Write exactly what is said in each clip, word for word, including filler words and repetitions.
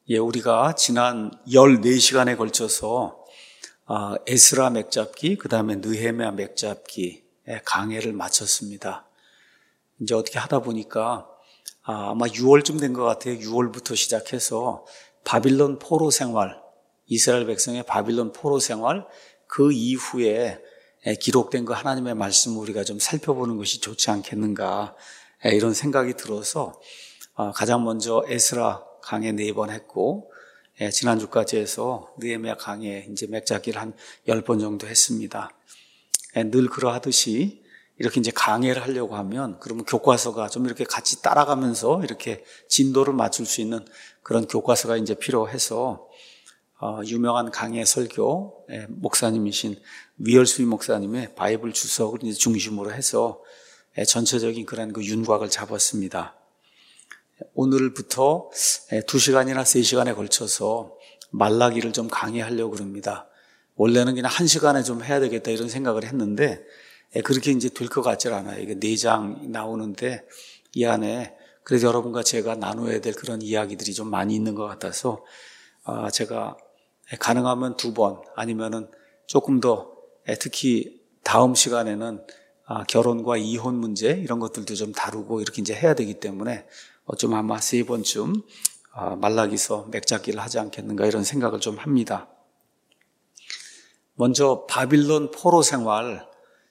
예, 우리가 지난 열네 시간에 걸쳐서 아, 에스라 맥잡기, 그 다음에 느헤미야 맥잡기 강해를 마쳤습니다. 이제 어떻게 하다 보니까 아, 아마 유월쯤 된 것 같아요. 유월부터 시작해서 바빌론 포로 생활, 이스라엘 백성의 바빌론 포로 생활, 그 이후에 기록된 그 하나님의 말씀을 우리가 좀 살펴보는 것이 좋지 않겠는가, 이런 생각이 들어서 가장 먼저 에스라 강해 네 번 했고, 예, 지난주까지 해서 느헤미야 강해 이제 맥잡기를 한 열 번 정도 했습니다. 예, 늘 그러하듯이 이렇게 이제 강해를 하려고 하면 그러면 교과서가 좀 이렇게 같이 따라가면서 이렇게 진도를 맞출 수 있는 그런 교과서가 이제 필요해서 어, 유명한 강해 설교 예, 목사님이신 위얼스비 목사님의 바이블 주석을 이제 중심으로 해서 예, 전체적인 그런 그 윤곽을 잡았습니다. 오늘부터 두 시간이나 세 시간에 걸쳐서 말라기를 좀 강의하려고 그럽니다. 원래는 그냥 한 시간에 좀 해야 되겠다 이런 생각을 했는데 그렇게 이제 될 것 같질 않아요. 이게 네 장 나오는데 이 안에 그래서 여러분과 제가 나눠야 될 그런 이야기들이 좀 많이 있는 것 같아서 제가 가능하면 두 번 아니면은 조금 더 특히 다음 시간에는 결혼과 이혼 문제 이런 것들도 좀 다루고 이렇게 이제 해야 되기 때문에 좀 아마 세 번쯤 말라기서 맥잡기를 하지 않겠는가 이런 생각을 좀 합니다. 먼저 바빌론 포로 생활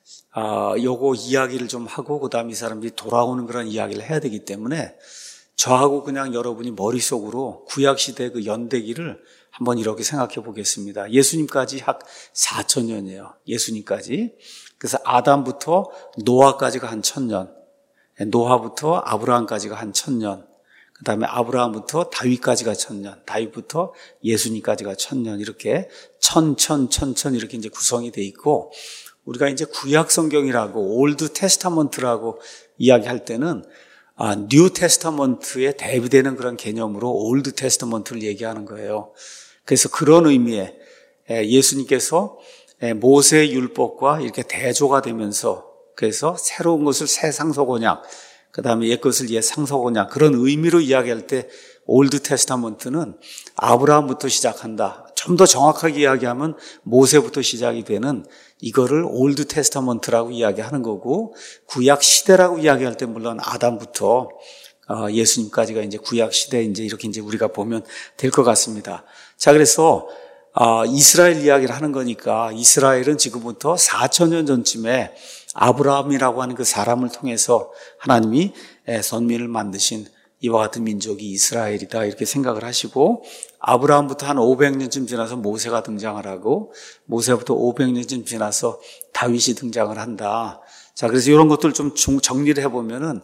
요거 이야기를 좀 하고 그 다음 이 사람들이 돌아오는 그런 이야기를 해야 되기 때문에 저하고 그냥 여러분이 머릿속으로 구약시대 그 연대기를 한번 이렇게 생각해 보겠습니다. 예수님까지 약 사천 년이에요. 예수님까지. 그래서 아담부터 노아까지가 한 천년, 노아부터 아브라함까지가 한 천년, 그 다음에 아브라함부터 다윗까지가 천년, 다윗부터 예수님까지가 천년, 이렇게 천, 천, 천, 천 이렇게 이제 구성이 돼 있고, 우리가 이제 구약 성경이라고 올드 테스타먼트라고 이야기할 때는 아, 뉴 테스타먼트에 대비되는 그런 개념으로 올드 테스타먼트를 얘기하는 거예요. 그래서 그런 의미에 예수님께서 모세의 율법과 이렇게 대조가 되면서 그래서 새로운 것을 새 상속언약, 그 다음에 옛 것을 옛 상속언약, 그런 의미로 이야기할 때 올드 테스타먼트는 아브라함부터 시작한다. 좀 더 정확하게 이야기하면 모세부터 시작이 되는 이거를 올드 테스타먼트라고 이야기하는 거고, 구약 시대라고 이야기할 때 물론 아담부터 예수님까지가 이제 구약 시대 이제 이렇게 이제 우리가 보면 될 것 같습니다. 자, 그래서 아, 이스라엘 이야기를 하는 거니까 이스라엘은 지금부터 사천 년 전쯤에 아브라함이라고 하는 그 사람을 통해서 하나님이 선민을 만드신 이와 같은 민족이 이스라엘이다 이렇게 생각을 하시고, 아브라함부터 한 오백 년쯤 지나서 모세가 등장을 하고 모세부터 오백 년쯤 지나서 다윗이 등장을 한다. 자, 그래서 이런 것들 좀 정리를 해보면은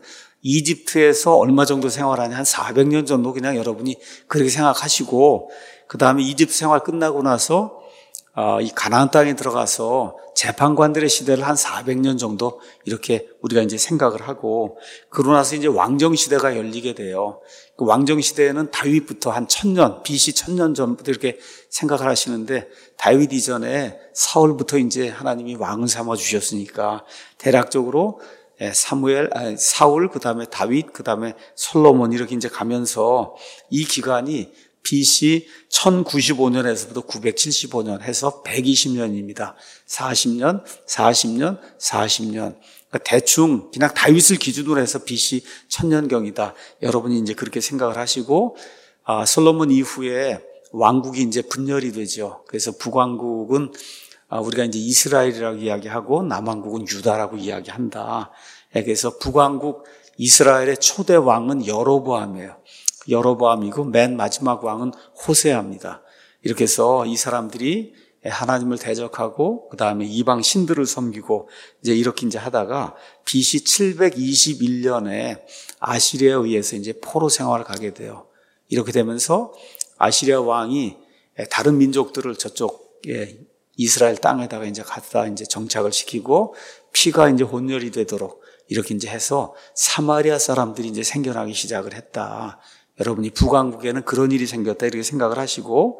이집트에서 얼마 정도 생활하냐, 한 사백 년 정도 그냥 여러분이 그렇게 생각하시고, 그 다음에 이집트 생활 끝나고 나서 이 가나안 땅에 들어가서 재판관들의 시대를 한 사백 년 정도 이렇게 우리가 이제 생각을 하고, 그러고 나서 이제 왕정 시대가 열리게 돼요. 그 왕정 시대에는 다윗부터 한 천년, 비씨 천년 전부터 이렇게 생각을 하시는데, 다윗 이전에 사울부터 이제 하나님이 왕을 삼아 주셨으니까 대략적으로 사무엘, 아니, 사울, 그 다음에 다윗, 그 다음에 솔로몬 이렇게 이제 가면서 이 기간이 비씨 천구십오 년에서부터 구백칠십오 년 해서 백이십 년입니다. 사십 년, 사십 년, 사십 년. 그러니까 대충 그냥 다윗을 기준으로 해서 비씨 천년경이다. 여러분이 이제 그렇게 생각을 하시고, 아, 솔로몬 이후에 왕국이 이제 분열이 되죠. 그래서 북왕국은 아, 우리가 이제 이스라엘이라고 이야기하고 남왕국은 유다라고 이야기한다. 그래서 북왕국 이스라엘의 초대 왕은 여로보암이에요. 여로보암이고 맨 마지막 왕은 호세아입니다. 이렇게 해서 이 사람들이 하나님을 대적하고 그 다음에 이방 신들을 섬기고 이제 이렇게 이제 하다가 비씨 칠백이십일 년에 아시리아에 의해서 이제 포로 생활을 가게 돼요. 이렇게 되면서 아시리아 왕이 다른 민족들을 저쪽 이스라엘 땅에다가 이제 갖다 이제 정착을 시키고 피가 이제 혼혈이 되도록 이렇게 이제 해서 사마리아 사람들이 이제 생겨나기 시작을 했다. 여러분이 북왕국에는 그런 일이 생겼다 이렇게 생각을 하시고,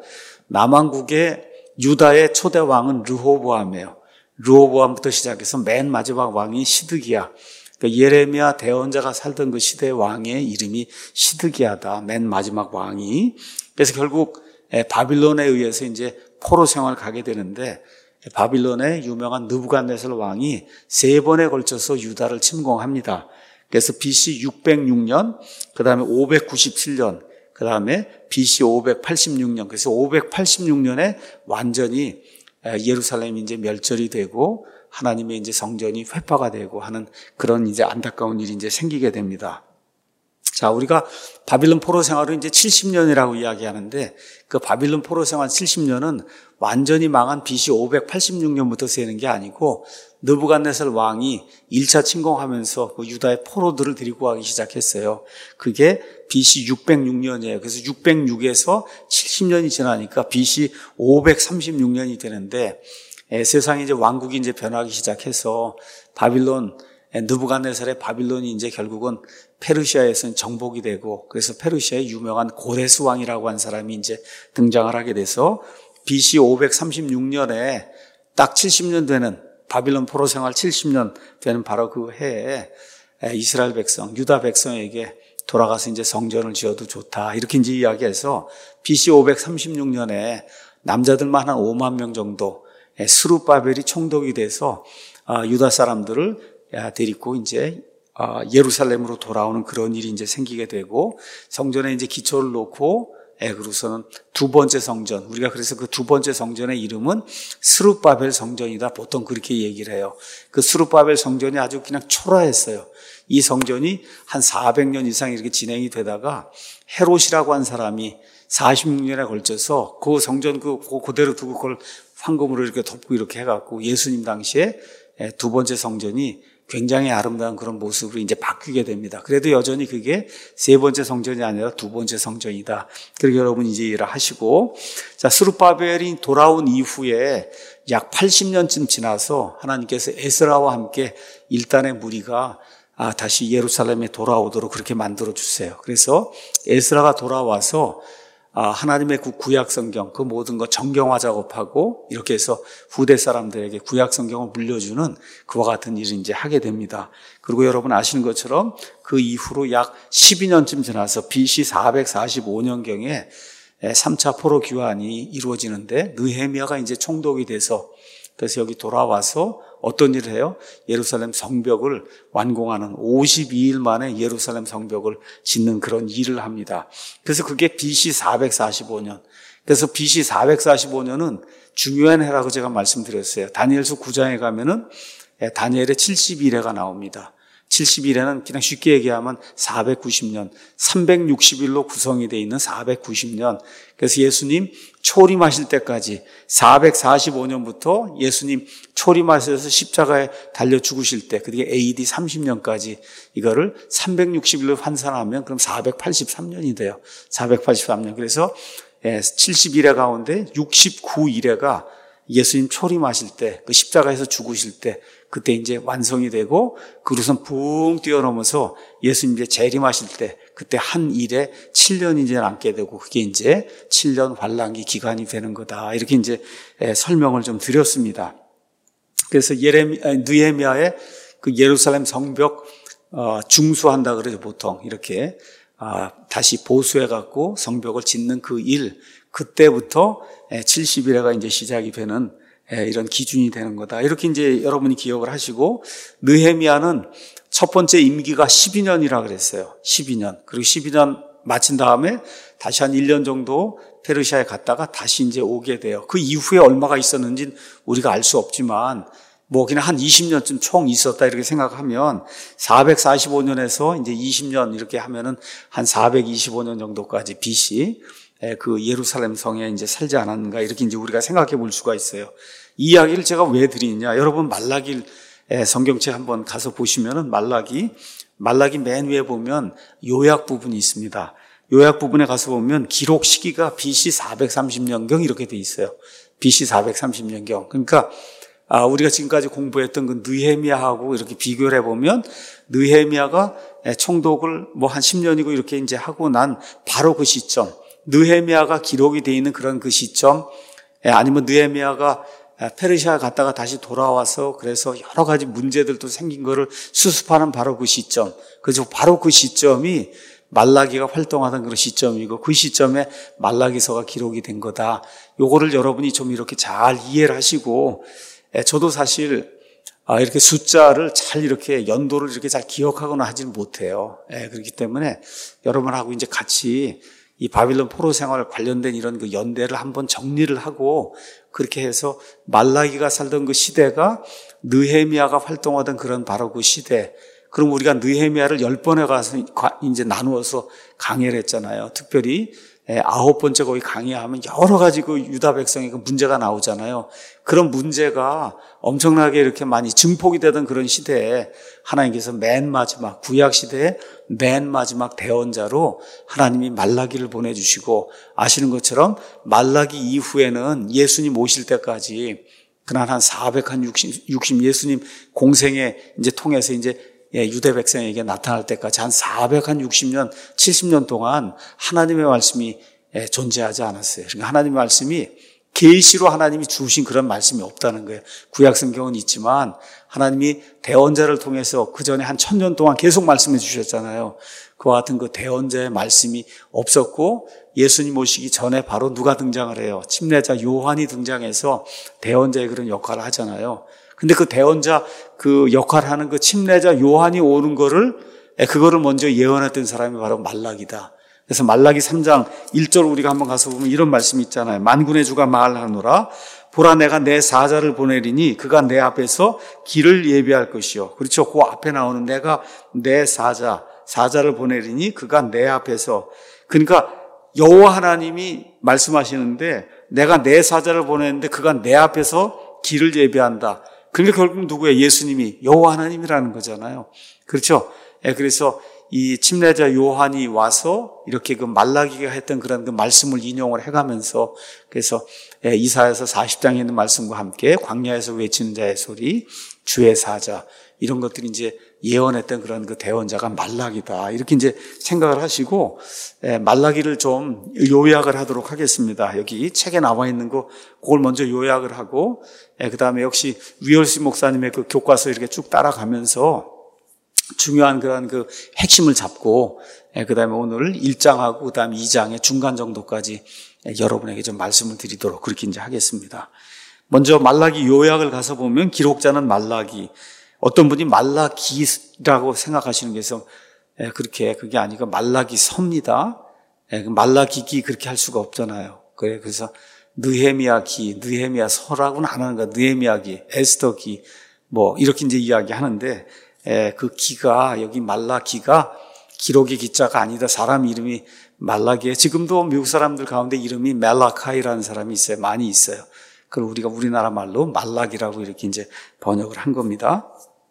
남왕국의 유다의 초대 왕은 르호보암이에요. 르호보암부터 시작해서 맨 마지막 왕이 시드기야. 그러니까 예레미야 대언자가 살던 그 시대의 왕의 이름이 시드기야다. 맨 마지막 왕이. 그래서 결국 바빌론에 의해서 이제 포로 생활을 가게 되는데, 바빌론의 유명한 느부갓네살 왕이 세 번에 걸쳐서 유다를 침공합니다. 그래서 비씨 육백육 년, 그 다음에 오백구십칠 년, 그 다음에 비씨 오백팔십육 년, 그래서 오백팔십육 년에 완전히 예루살렘이 이제 멸절이 되고 하나님의 이제 성전이 회파가 되고 하는 그런 이제 안타까운 일이 이제 생기게 됩니다. 자, 우리가 바빌론 포로 생활을 이제 칠십 년이라고 이야기하는데, 그 바빌론 포로 생활 칠십 년은 완전히 망한 비씨 오백팔십육 년부터 세는 게 아니고, 느부갓네살 왕이 일 차 침공하면서 그 유다의 포로들을 데리고 가기 시작했어요. 그게 비씨 육백육 년이에요. 그래서 육백육에서 칠십 년이 지나니까 비씨 오백삼십육 년이 되는데, 에, 세상이 이제 왕국이 이제 변하기 시작해서 바빌론, 느부갓네살의 바빌론이 이제 결국은 페르시아에서는 정복이 되고, 그래서 페르시아의 유명한 고레스 왕이라고 한 사람이 이제 등장을 하게 돼서 비씨 오백삼십육 년에 딱 칠십 년 되는, 바빌론 포로 생활 칠십 년 되는 바로 그 해에 이스라엘 백성, 유다 백성에게 돌아가서 이제 성전을 지어도 좋다, 이렇게 이제 이야기해서 비씨 오백삼십육 년에 남자들만 한 오만 명 정도 스룹바벨이 총독이 돼서 유다 사람들을 데리고 이제 예루살렘으로 돌아오는 그런 일이 이제 생기게 되고, 성전에 이제 기초를 놓고, 예, 그러고서는 두 번째 성전, 우리가 그래서 그 두 번째 성전의 이름은 스룹바벨 성전이다, 보통 그렇게 얘기를 해요. 그 스룹바벨 성전이 아주 그냥 초라했어요. 이 성전이 한 사백 년 이상 이렇게 진행이 되다가 헤롯이라고 한 사람이 사십육 년에 걸쳐서 그 성전 그 그대로 두고 그걸 황금으로 이렇게 덮고 이렇게 해갖고 예수님 당시에 두 번째 성전이 굉장히 아름다운 그런 모습으로 이제 바뀌게 됩니다. 그래도 여전히 그게 세 번째 성전이 아니라 두 번째 성전이다. 그렇게 여러분 이제 이해를 하시고, 자, 스룹바벨이 돌아온 이후에 약 팔십 년쯤 지나서 하나님께서 에스라와 함께 일단의 무리가 아, 다시 예루살렘에 돌아오도록 그렇게 만들어 주세요. 그래서 에스라가 돌아와서 아, 하나님의 그 구약 성경, 그 모든 거 정경화 작업하고 이렇게 해서 후대 사람들에게 구약 성경을 물려주는 그와 같은 일을 이제 하게 됩니다. 그리고 여러분 아시는 것처럼 그 이후로 약 십이 년쯤 지나서 비씨 사백사십오 년경에 삼 차 포로 귀환이 이루어지는데, 느헤미야가 이제 총독이 돼서, 그래서 여기 돌아와서 어떤 일을 해요? 예루살렘 성벽을 완공하는, 오십이 일 만에 예루살렘 성벽을 짓는 그런 일을 합니다. 그래서 그게 비씨 사백사십오 년. 그래서 비씨 사백사십오 년은 중요한 해라고 제가 말씀드렸어요. 다니엘서 구 장에 가면은 다니엘의 칠십일 해가 나옵니다. 칠십일 해는 그냥 쉽게 얘기하면 사백구십 년, 삼백육십 일로 구성이 되어 있는 사백구십 년. 그래서 예수님 초림하실 때까지 사백사십오 년부터 예수님 초림하셔서 십자가에 달려 죽으실 때, 그게 에이디 삼십 년까지 이거를 삼백육십 일로 환산하면 그럼 사백팔십삼 년이 돼요. 사백팔십삼 년. 그래서 칠십일 해 가운데 육십구 일회가 예수님 초림하실 때, 그 십자가에서 죽으실 때, 그때 이제 완성이 되고, 그로선 붕 뛰어넘어서 예수님 이제 재림하실 때, 그때 한 일에 칠 년이 이제 남게 되고, 그게 이제 칠 년 환란기 기간이 되는 거다. 이렇게 이제 설명을 좀 드렸습니다. 그래서 예레미, 느헤미야의 그 예루살렘 성벽 중수한다 그러죠, 보통. 이렇게 다시 보수해갖고 성벽을 짓는 그 일, 그때부터 칠십일 회가 이제 시작이 되는 이런 기준이 되는 거다. 이렇게 이제 여러분이 기억을 하시고, 느헤미야는 첫 번째 임기가 십이 년이라 그랬어요. 십이 년. 그리고 십이 년 마친 다음에 다시 한 일 년 정도 페르시아에 갔다가 다시 이제 오게 돼요. 그 이후에 얼마가 있었는지는 우리가 알 수 없지만, 뭐 그냥 한 이십 년쯤 총 있었다 이렇게 생각하면 사백사십오 년에서 이제 이십 년 이렇게 하면은 한 사백이십오 년 정도까지 비씨 그 예루살렘 성에 이제 살지 않았는가, 이렇게 이제 우리가 생각해 볼 수가 있어요. 이 이야기를 제가 왜 드리느냐? 여러분 말라기 성경책 한번 가서 보시면은 말라기 말라기 맨 위에 보면 요약 부분이 있습니다. 요약 부분에 가서 보면 기록 시기가 비씨 사백삼십 년경 이렇게 돼 있어요. 비씨 사백삼십 년경. 그러니까 아, 우리가 지금까지 공부했던 그 느헤미야하고 이렇게 비교를 해보면, 느헤미야가 총독을 뭐 한 십 년이고 이렇게 이제 하고 난 바로 그 시점, 느헤미야가 기록이 되어 있는 그런 그 시점, 아니면 느헤미야가 페르시아 갔다가 다시 돌아와서 그래서 여러 가지 문제들도 생긴 거를 수습하는 바로 그 시점, 그래서 바로 그 시점이 말라기가 활동하던 그런 시점이고 그 시점에 말라기서가 기록이 된 거다. 요거를 여러분이 좀 이렇게 잘 이해를 하시고, 저도 사실 이렇게 숫자를 잘 이렇게 연도를 이렇게 잘 기억하거나 하지는 못해요. 그렇기 때문에 여러분하고 이제 같이 이 바빌론 포로 생활 관련된 이런 그 연대를 한번 정리를 하고, 그렇게 해서 말라기가 살던 그 시대가 느헤미야가 활동하던 그런 바로 그 시대. 그럼 우리가 느헤미야를 열 번에 가서 이제 나누어서 강의를 했잖아요. 특별히 아홉 번째 거기 강의하면 여러 가지 그 유다 백성의 그 문제가 나오잖아요. 그런 문제가 엄청나게 이렇게 많이 증폭이 되던 그런 시대에 하나님께서 맨 마지막 구약 시대에 맨 마지막 대언자로 하나님이 말라기를 보내주시고, 아시는 것처럼 말라기 이후에는 예수님 오실 때까지 그날 한 사백육십 예수님 공생에 이제 통해서 이제 유대 백성에게 나타날 때까지 한 사백육십 년, 칠십 년 동안 하나님의 말씀이 존재하지 않았어요. 그러니까 하나님의 말씀이 계시로 하나님이 주신 그런 말씀이 없다는 거예요. 구약 성경은 있지만 하나님이 대언자를 통해서 그 전에 한 천년 동안 계속 말씀해 주셨잖아요. 그와 같은 그 대언자의 말씀이 없었고, 예수님 오시기 전에 바로 누가 등장을 해요? 침례자 요한이 등장해서 대언자의 그런 역할을 하잖아요. 근데 그 대언자 그 역할을 하는 그 침례자 요한이 오는 거를, 그거를 먼저 예언했던 사람이 바로 말라기다. 그래서 말라기 삼 장 일 절 우리가 한번 가서 보면 이런 말씀이 있잖아요. 만군의 주가 말하노라. 보라, 내가 내 사자를 보내리니 그가 내 앞에서 길을 예비할 것이요. 그렇죠. 그 앞에 나오는 내가 내 사자, 사자를 보내리니 그가 내 앞에서. 그러니까 여호와 하나님이 말씀하시는데 내가 내 사자를 보내는데 그가 내 앞에서 길을 예비한다. 그러니까 결국 누구예요? 예수님이 여호와 하나님이라는 거잖아요. 그렇죠. 그래서 이 침례자 요한이 와서 이렇게 그 말라기가 했던 그런 그 말씀을 인용을 해가면서, 그래서 이사야서 사십 장에 있는 말씀과 함께 광야에서 외치는 자의 소리, 주의 사자, 이런 것들이 이제 예언했던 그런 그 대언자가 말라기다. 이렇게 이제 생각을 하시고, 말라기를 좀 요약을 하도록 하겠습니다. 여기 책에 나와 있는 거, 그걸 먼저 요약을 하고, 그 다음에 역시 위얼시 목사님의 그 교과서 이렇게 쭉 따라가면서 중요한 그런 그 핵심을 잡고, 그 다음에 오늘 일 장하고 그 다음에 이 장의 중간 정도까지 여러분에게 좀 말씀을 드리도록 그렇게 이제 하겠습니다. 먼저 말라기 요약을 가서 보면 기록자는 말라기, 어떤 분이 말라기라고 생각하시는 게 있어서 그렇게, 그게 아니고 말라기 서입니다. 말라기기 그렇게 할 수가 없잖아요. 그래서 느헤미야기, 느헤미야 서라고는 안 하는 거야. 느헤미야기, 에스더기, 뭐 이렇게 이제 이야기하는데, 그 기가, 여기 말라기가 기록의 기자가 아니다. 사람 이름이 말라기에, 지금도 미국 사람들 가운데 이름이 멜라카이라는 사람이 있어요. 많이 있어요. 그걸 우리가 우리나라 말로 말라기라고 이렇게 이제 번역을 한 겁니다.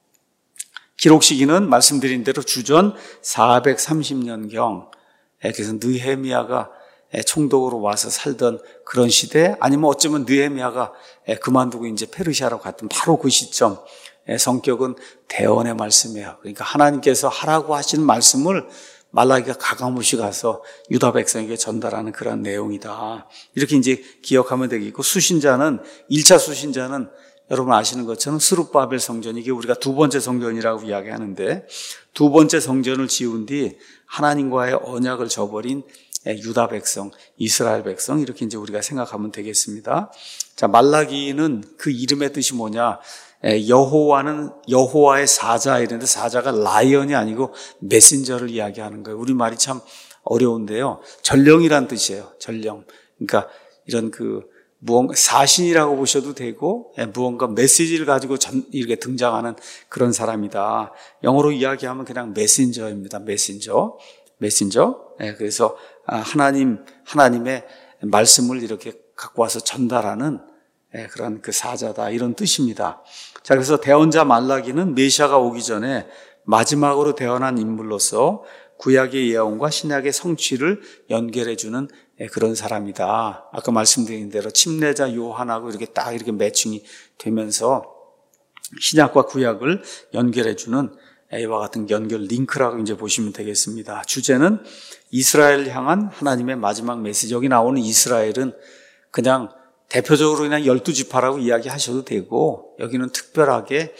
기록 시기는 말씀드린 대로 주전 사백삼십 년경, 그래서 느헤미야가 총독으로 와서 살던 그런 시대, 아니면 어쩌면 느헤미야가 그만두고 이제 페르시아로 갔던 바로 그 시점. 성격은 대언의 말씀이에요. 그러니까 하나님께서 하라고 하시는 말씀을 말라기가 가감없이 가서 유다 백성에게 전달하는 그런 내용이다. 이렇게 이제 기억하면 되겠고, 수신자는, 일 차 수신자는 여러분 아시는 것처럼 스룹바벨 성전, 이게 우리가 두 번째 성전이라고 이야기하는데, 두 번째 성전을 지은 뒤 하나님과의 언약을 저버린 유다 백성, 이스라엘 백성, 이렇게 이제 우리가 생각하면 되겠습니다. 자, 말라기는 그 이름의 뜻이 뭐냐? 여호와는 여호와의 사자, 이랬는데 사자가 라이언이 아니고 메신저를 이야기하는 거예요. 우리말이 참 어려운데요. 전령이란 뜻이에요. 전령. 그러니까 이런 그 무언가 사신이라고 보셔도 되고, 무언가 메시지를 가지고 전, 이렇게 등장하는 그런 사람이다. 영어로 이야기하면 그냥 메신저입니다. 메신저. 메신저. 그래서 하나님, 하나님의 말씀을 이렇게 갖고 와서 전달하는 그런 그 사자다, 이런 뜻입니다. 자, 그래서 대언자 말라기는 메시아가 오기 전에 마지막으로 태어난 인물로서 구약의 예언과 신약의 성취를 연결해주는 그런 사람이다. 아까 말씀드린 대로 침례자 요한하고 이렇게 딱 이렇게 매칭이 되면서 신약과 구약을 연결해주는 이와 같은 연결 링크라고 이제 보시면 되겠습니다. 주제는 이스라엘을 향한 하나님의 마지막 메시지. 여기 나오는 이스라엘은 그냥 대표적으로 그냥 열두 지파라고 이야기하셔도 되고, 여기는 특별하게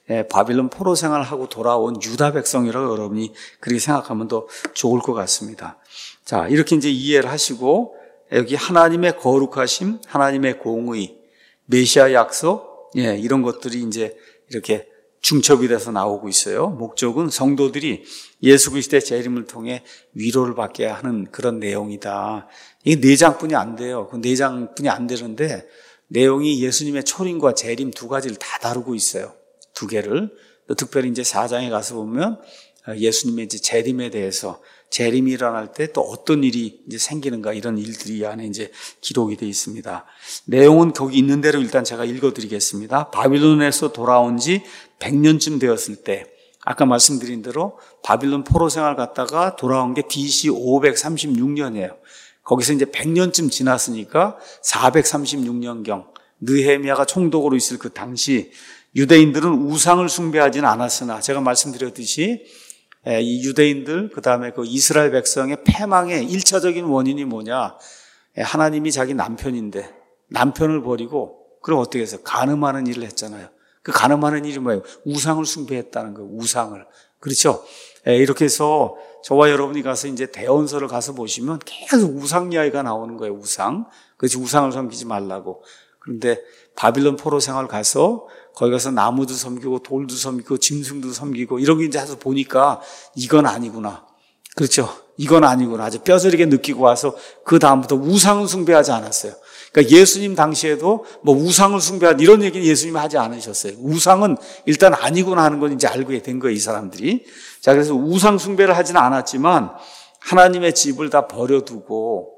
예, 바빌론 포로 생활하고 돌아온 유다 백성이라고 여러분이 그렇게 생각하면 더 좋을 것 같습니다. 자, 이렇게 이제 이해를 하시고 여기 하나님의 거룩하심, 하나님의 공의, 메시아 약속, 예, 이런 것들이 이제 이렇게 중첩이 돼서 나오고 있어요. 목적은 성도들이 예수 그리스도의 재림을 통해 위로를 받게 하는 그런 내용이다. 이게 네 장뿐이 안 돼요. 그 네 장뿐이 안 되는데 내용이 예수님의 초림과 재림 두 가지를 다 다루고 있어요. 두 개를. 특별히 이제 사 장에 가서 보면 예수님의 이제 재림에 대해서 재림이 일어날 때 또 어떤 일이 이제 생기는가 이런 일들이 이 안에 이제 기록이 되어 있습니다. 내용은 거기 있는 대로 일단 제가 읽어드리겠습니다. 바빌론에서 돌아온 지 백 년쯤 되었을 때 아까 말씀드린 대로 바빌론 포로 생활 갔다가 돌아온 게 비씨 오백삼십육 년이에요. 거기서 이제 백 년쯤 지났으니까 사백삼십육 년경 느헤미야가 총독으로 있을 그 당시 유대인들은 우상을 숭배하지는 않았으나 제가 말씀드렸듯이 이 유대인들 그다음에 그 이스라엘 백성의 패망의 일차적인 원인이 뭐냐? 하나님이 자기 남편인데 남편을 버리고 그럼 어떻게 해서 간음하는 일을 했잖아요. 그 간음하는 일이 뭐예요? 우상을 숭배했다는 거예요. 우상을. 그렇죠? 이렇게 해서 저와 여러분이 가서 이제 대언서를 가서 보시면 계속 우상 이야기가 나오는 거예요. 우상. 그래서 우상을 섬기지 말라고. 그런데 바빌론 포로 생활 가서 거기 가서 나무도 섬기고 돌도 섬기고 짐승도 섬기고 이런 게 이제 해서 보니까 이건 아니구나. 그렇죠? 이건 아니구나. 아주 뼈저리게 느끼고 와서 그 다음부터 우상을 숭배하지 않았어요. 그러니까 예수님 당시에도 뭐 우상을 숭배하는 이런 얘기는 예수님이 하지 않으셨어요. 우상은 일단 아니구나 하는 건 이제 알고 된 거예요, 이 사람들이. 자, 그래서 우상 숭배를 하지는 않았지만 하나님의 집을 다 버려두고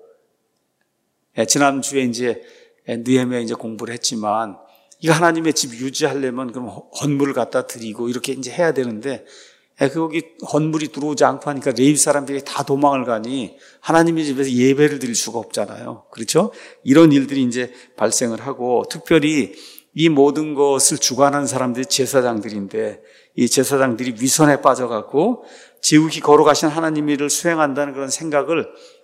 지난주에 이제 느헤미야 이제 공부를 했지만 이거 하나님의 집 유지하려면 그럼 헌물을 갖다 드리고 이렇게 이제 해야 되는데 거기 헌물이 들어오지 않고 하니까 레위 사람들이 다 도망을 가니 하나님의 집에서 예배를 드릴 수가 없잖아요. 그렇죠? 이런 일들이 이제 발생을 하고 특별히 이 모든 것을 주관하는 사람들이 제사장들인데 이 제사장들이 위선에 빠져갖고 지극히 거룩하신 하나님의 일을 수행한다는 그런 생각을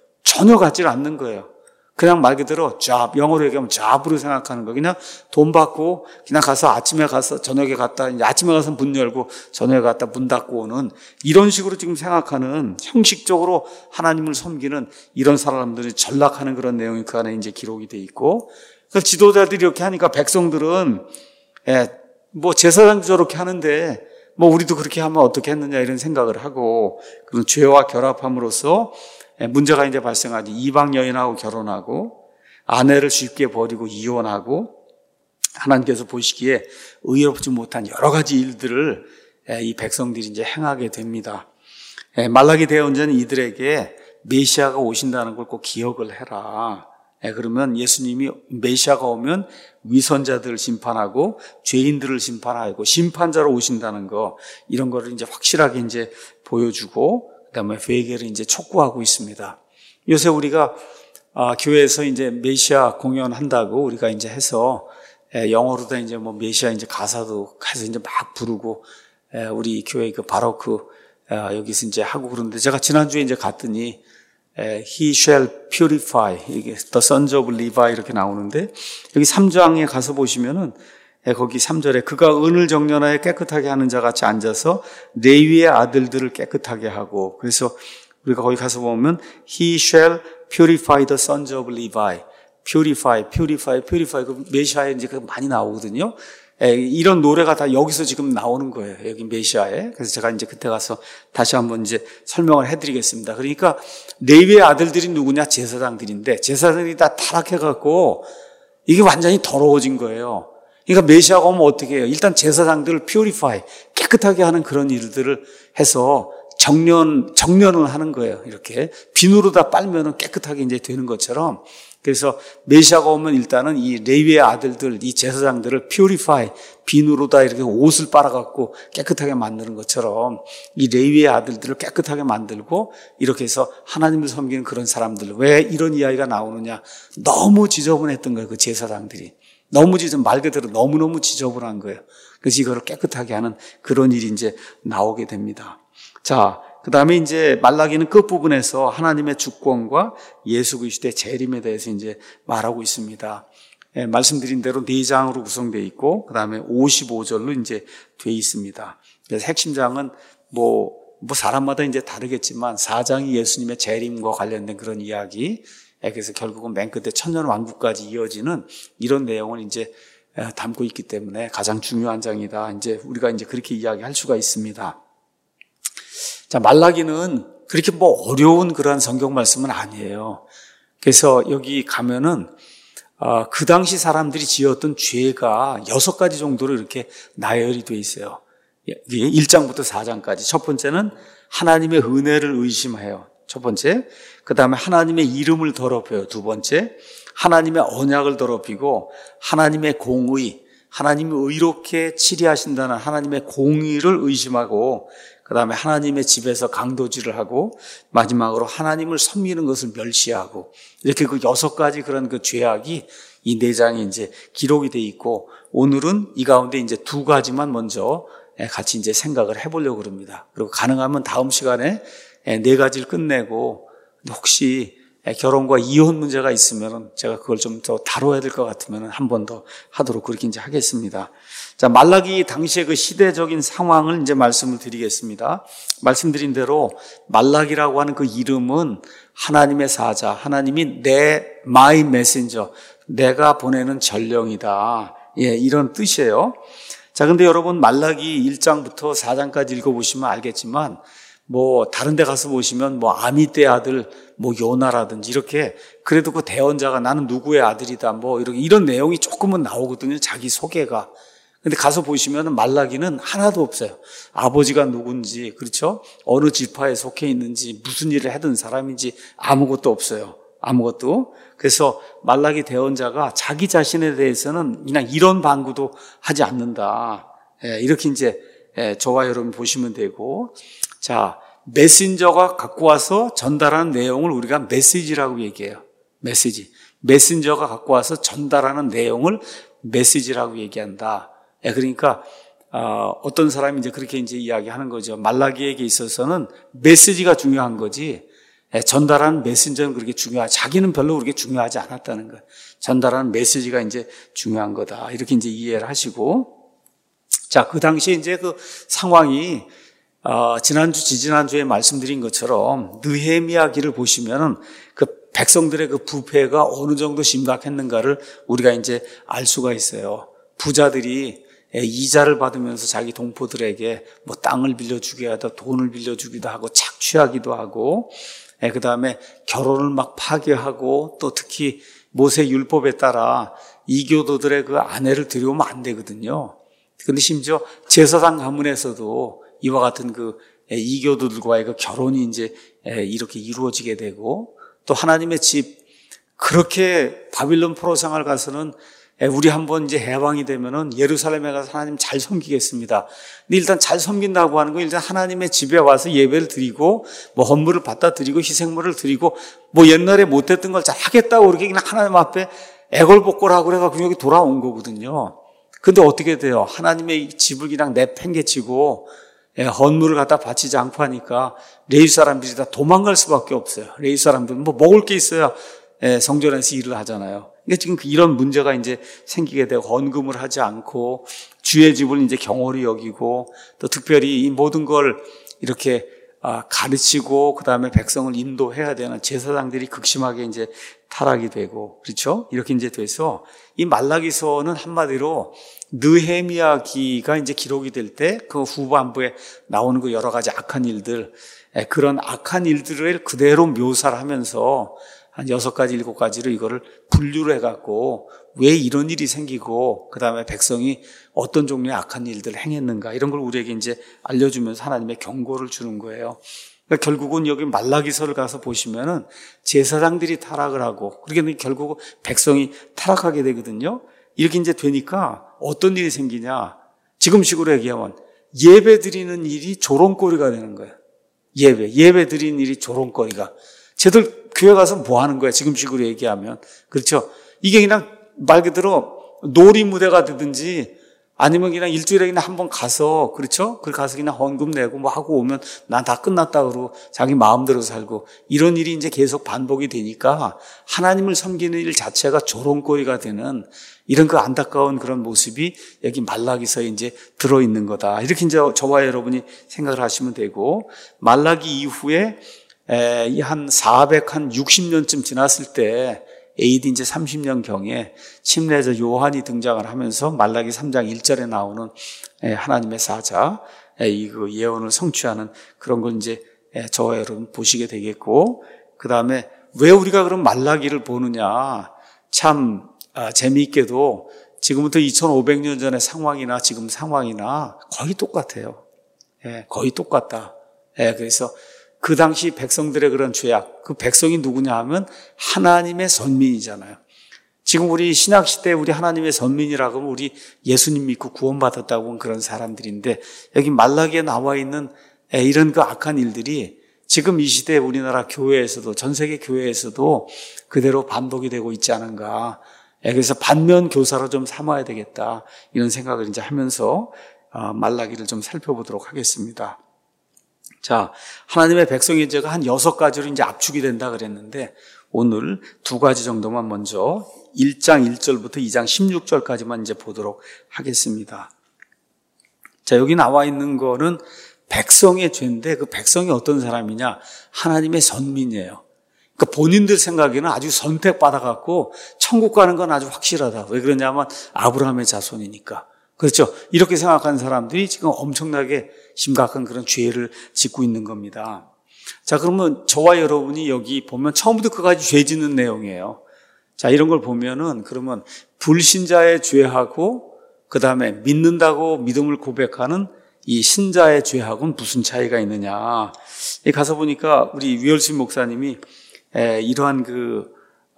전혀 갖지 않는 거예요. 그냥 말 그대로 잡, 영어로 얘기하면 잡으로 생각하는 거. 그냥 돈 받고 그냥 가서 아침에 가서 저녁에 갔다 이제 아침에 가서 문 열고 저녁에 갔다 문 닫고 오는 이런 식으로 지금 생각하는 형식적으로 하나님을 섬기는 이런 사람들이 전락하는 그런 내용이 그 안에 이제 기록이 돼 있고 그 지도자들이 이렇게 하니까 백성들은 예, 뭐 제사장도 저렇게 하는데 뭐 우리도 그렇게 하면 어떻게 했느냐 이런 생각을 하고 그런 죄와 결합함으로써 문제가 이제 발생하지. 이방 여인하고 결혼하고 아내를 쉽게 버리고 이혼하고 하나님께서 보시기에 의롭지 못한 여러 가지 일들을 이 백성들이 이제 행하게 됩니다. 말라기 대언자는 이들에게 메시아가 오신다는 걸 꼭 기억을 해라. 그러면 예수님이 메시아가 오면 위선자들을 심판하고 죄인들을 심판하고 심판자로 오신다는 거 이런 거를 이제 확실하게 이제 보여주고 그다음에 회개를 이제 촉구하고 있습니다. 요새 우리가 아, 교회에서 이제 메시아 공연한다고 우리가 이제 해서 에, 영어로도 이제 뭐 메시아 이제 가사도 해서 이제 막 부르고 에, 우리 교회 그 바로크 아, 여기서 이제 하고 그러는데 제가 지난주에 이제 갔더니 에, He shall purify 이게 The sons of Levi 이렇게 나오는데 여기 삼 장에 가서 보시면은 거기 삼 절에 그가 은을 정련하여 깨끗하게 하는 자 같이 앉아서 레위의 아들들을 깨끗하게 하고 그래서 우리가 거기 가서 보면 He shall purify the sons of Levi. purify, purify, purify. 그 메시아에 이제 많이 나오거든요. 이런 노래가 다 여기서 지금 나오는 거예요. 여기 메시아에. 그래서 제가 이제 그때 가서 다시 한번 이제 설명을 해드리겠습니다. 그러니까 레위의 아들들이 누구냐? 제사장들인데 제사장들이 다 타락해갖고 이게 완전히 더러워진 거예요. 그러니까 메시아가 오면 어떻게 해요? 일단 제사장들을 purify, 깨끗하게 하는 그런 일들을 해서 정련, 정련을 하는 거예요. 이렇게. 비누로 다 빨면은 깨끗하게 이제 되는 것처럼. 그래서 메시아가 오면 일단은 이 레위의 아들들, 이 제사장들을 purify, 비누로 다 이렇게 옷을 빨아갖고 깨끗하게 만드는 것처럼 이 레위의 아들들을 깨끗하게 만들고 이렇게 해서 하나님을 섬기는 그런 사람들. 왜 이런 이야기가 나오느냐? 너무 지저분했던 거예요. 그 제사장들이. 너무 지저분, 말 그대로 너무너무 지저분한 거예요. 그래서 이거를 깨끗하게 하는 그런 일이 이제 나오게 됩니다. 자, 그 다음에 이제 말라기는 끝부분에서 하나님의 주권과 예수 그리스도의 재림에 대해서 이제 말하고 있습니다. 예, 말씀드린 대로 네 장으로 구성되어 있고, 그 다음에 오십오 절로 이제 돼 있습니다. 그래서 핵심장은 뭐, 뭐 사람마다 이제 다르겠지만 사 장이 예수님의 재림과 관련된 그런 이야기, 예, 그래서 결국은 맨 끝에 천년 왕국까지 이어지는 이런 내용을 이제 담고 있기 때문에 가장 중요한 장이다. 이제 우리가 이제 그렇게 이야기할 수가 있습니다. 자, 말라기는 그렇게 뭐 어려운 그러한 성경 말씀은 아니에요. 그래서 여기 가면은 어, 그 당시 사람들이 지었던 죄가 여섯 가지 정도로 이렇게 나열이 돼 있어요. 일 장부터 사 장까지. 첫 번째는 하나님의 은혜를 의심해요. 첫 번째. 그 다음에 하나님의 이름을 더럽혀요. 두 번째. 하나님의 언약을 더럽히고 하나님의 공의, 하나님이 의롭게 치리하신다는 하나님의 공의를 의심하고, 그 다음에 하나님의 집에서 강도질을 하고, 마지막으로 하나님을 섬기는 것을 멸시하고, 이렇게 그 여섯 가지 그런 그 죄악이 이 네 장에 이제 기록이 돼 있고, 오늘은 이 가운데 이제 두 가지만 먼저 같이 이제 생각을 해보려고 합니다. 그리고 가능하면 다음 시간에 네 가지를 끝내고, 혹시 결혼과 이혼 문제가 있으면 제가 그걸 좀 더 다뤄야 될 것 같으면 한 번 더 하도록 그렇게 이제 하겠습니다. 자, 말라기 당시의 그 시대적인 상황을 이제 말씀을 드리겠습니다. 말씀드린 대로 말라기라고 하는 그 이름은 하나님의 사자, 하나님이 내 my messenger, 내가 보내는 전령이다. 예, 이런 뜻이에요. 자, 근데 여러분 말라기 일 장부터 사 장까지 읽어보시면 알겠지만, 뭐 다른 데 가서 보시면 뭐 아미떼 아들 뭐 요나라든지 이렇게 그래도 그 대언자가 나는 누구의 아들이다 뭐 이렇게 이런 내용이 조금은 나오거든요. 자기 소개가. 근데 가서 보시면 말라기는 하나도 없어요. 아버지가 누군지, 그렇죠? 어느 지파에 속해 있는지, 무슨 일을 하던 사람인지 아무것도 없어요. 아무것도. 그래서 말라기 대언자가 자기 자신에 대해서는 그냥 이런 방구도 하지 않는다. 예, 이렇게 이제 예, 저와 여러분 보시면 되고, 자, 메신저가 갖고 와서 전달하는 내용을 우리가 메시지라고 얘기해요. 메시지. 메신저가 갖고 와서 전달하는 내용을 메시지라고 얘기한다. 예, 그러니까 어, 어떤 사람이 이제 그렇게 이제 이야기하는 거죠. 말라기에게 있어서는 메시지가 중요한 거지. 예, 전달하는 메신저는 그렇게 중요하지. 자기는 별로 그렇게 중요하지 않았다는 거예요. 전달하는 메시지가 이제 중요한 거다. 이렇게 이제 이해를 하시고, 자, 그 당시에 이제 그 상황이 어, 지난주, 지지난주에 말씀드린 것처럼 느헤미야기를 보시면은 그 백성들의 그 부패가 어느 정도 심각했는가를 우리가 이제 알 수가 있어요. 부자들이 이자를 받으면서 자기 동포들에게 뭐 땅을 빌려주기도 하고 돈을 빌려주기도 하고 착취하기도 하고, 그 다음에 결혼을 막 파괴하고, 또 특히 모세 율법에 따라 이교도들의 그 아내를 들여오면 안 되거든요. 근데 심지어 제사장 가문에서도 이와 같은 그 이교도들과의 그 결혼이 이제 이렇게 이루어지게 되고, 또 하나님의 집, 그렇게 바빌론 포로 생활 가서는 우리 한번 이제 해방이 되면은 예루살렘에 가서 하나님 잘 섬기겠습니다. 근데 일단 잘 섬긴다고 하는 건 일단 하나님의 집에 와서 예배를 드리고, 뭐 헌물을 받다 드리고, 희생물을 드리고, 뭐 옛날에 못했던 걸 잘 하겠다고 그렇게 그냥 하나님 앞에 애걸복걸하고 그래가지고 여기 돌아온 거거든요. 근데 어떻게 돼요? 하나님의 집을 그냥 내팽개치고 헌물을 갖다 바치지 않고 하니까 레위 사람들이 다 도망갈 수밖에 없어요. 레위 사람들은 뭐 먹을 게 있어야 성전에서 일을 하잖아요. 그러니까 지금 이런 문제가 이제 생기게 되고, 헌금을 하지 않고 주의 집을 이제 경홀히 여기고, 또 특별히 이 모든 걸 이렇게 가르치고 그 다음에 백성을 인도해야 되는 제사장들이 극심하게 이제 타락이 되고, 그렇죠? 이렇게 이제 돼서 이 말라기서는 한마디로 느헤미야기가 이제 기록이 될 때 그 후반부에 나오는 그 여러 가지 악한 일들, 그런 악한 일들을 그대로 묘사를 하면서 한 여섯 가지, 일곱 가지로 이거를 분류를 해갖고 왜 이런 일이 생기고, 그 다음에 백성이 어떤 종류의 악한 일들을 행했는가, 이런 걸 우리에게 이제 알려주면서 하나님의 경고를 주는 거예요. 그러니까 결국은 여기 말라기서를 가서 보시면은 제사장들이 타락을 하고, 그렇게 결국 백성이 타락하게 되거든요. 이렇게 이제 되니까 어떤 일이 생기냐. 지금식으로 얘기하면 예배 드리는 일이 조롱거리가 되는 거예요. 예배. 예배 드리는 일이 조롱거리가. 쟤들 교회 가서 뭐 하는 거야? 지금식으로 얘기하면. 그렇죠? 이게 그냥 말 그대로 놀이 무대가 되든지 아니면 그냥 일주일에 그냥 한번 가서, 그렇죠? 그 가서 그냥 헌금 내고 뭐 하고 오면 난 다 끝났다 그러고 자기 마음대로 살고 이런 일이 이제 계속 반복이 되니까 하나님을 섬기는 일 자체가 조롱거리가 되는 이런 그 안타까운 그런 모습이 여기 말라기서에 이제 들어있는 거다. 이렇게 이제 저와 여러분이 생각을 하시면 되고, 말라기 이후에 한 사백육십 년쯤 지났을 때 에이디 이제 삼십 년경에 침례자 요한이 등장을 하면서 말라기 삼 장 일 절에 나오는 하나님의 사자, 이 그 예언을 성취하는 그런 걸 이제 저와 여러분 보시게 되겠고, 그 다음에 왜 우리가 그럼 말라기를 보느냐. 참 재미있게도 지금부터 이천오백 년 전의 상황이나 지금 상황이나 거의 똑같아요. 거의 똑같다. 그래서 그 당시 백성들의 그런 죄악, 그 백성이 누구냐 하면 하나님의 선민이잖아요. 지금 우리 신약시대에 우리 하나님의 선민이라고 하면 우리 예수님 믿고 구원받았다고 하는 그런 사람들인데, 여기 말라기에 나와 있는 이런 그 악한 일들이 지금 이 시대에 우리나라 교회에서도, 전 세계 교회에서도 그대로 반복이 되고 있지 않은가. 그래서 반면 교사로 좀 삼아야 되겠다. 이런 생각을 이제 하면서 말라기를 좀 살펴보도록 하겠습니다. 자, 하나님의 백성의 죄가 한 여섯 가지로 이제 압축이 된다 그랬는데, 오늘 두 가지 정도만 먼저 일 장 일 절부터 이 장 십육 절까지만 이제 보도록 하겠습니다. 자, 여기 나와 있는 거는 백성의 죄인데, 그 백성이 어떤 사람이냐? 하나님의 선민이에요. 그러니까 본인들 생각에는 아주 선택받아갖고 천국 가는 건 아주 확실하다. 왜 그러냐면 아브라함의 자손이니까. 그렇죠? 이렇게 생각하는 사람들이 지금 엄청나게 심각한 그런 죄를 짓고 있는 겁니다. 자, 그러면 저와 여러분이 여기 보면 처음부터 끝까지 죄 짓는 내용이에요. 자, 이런 걸 보면은 그러면 불신자의 죄하고 그 다음에 믿는다고 믿음을 고백하는 이 신자의 죄하고는 무슨 차이가 있느냐. 가서 보니까 우리 위얼신 목사님이 이러한 그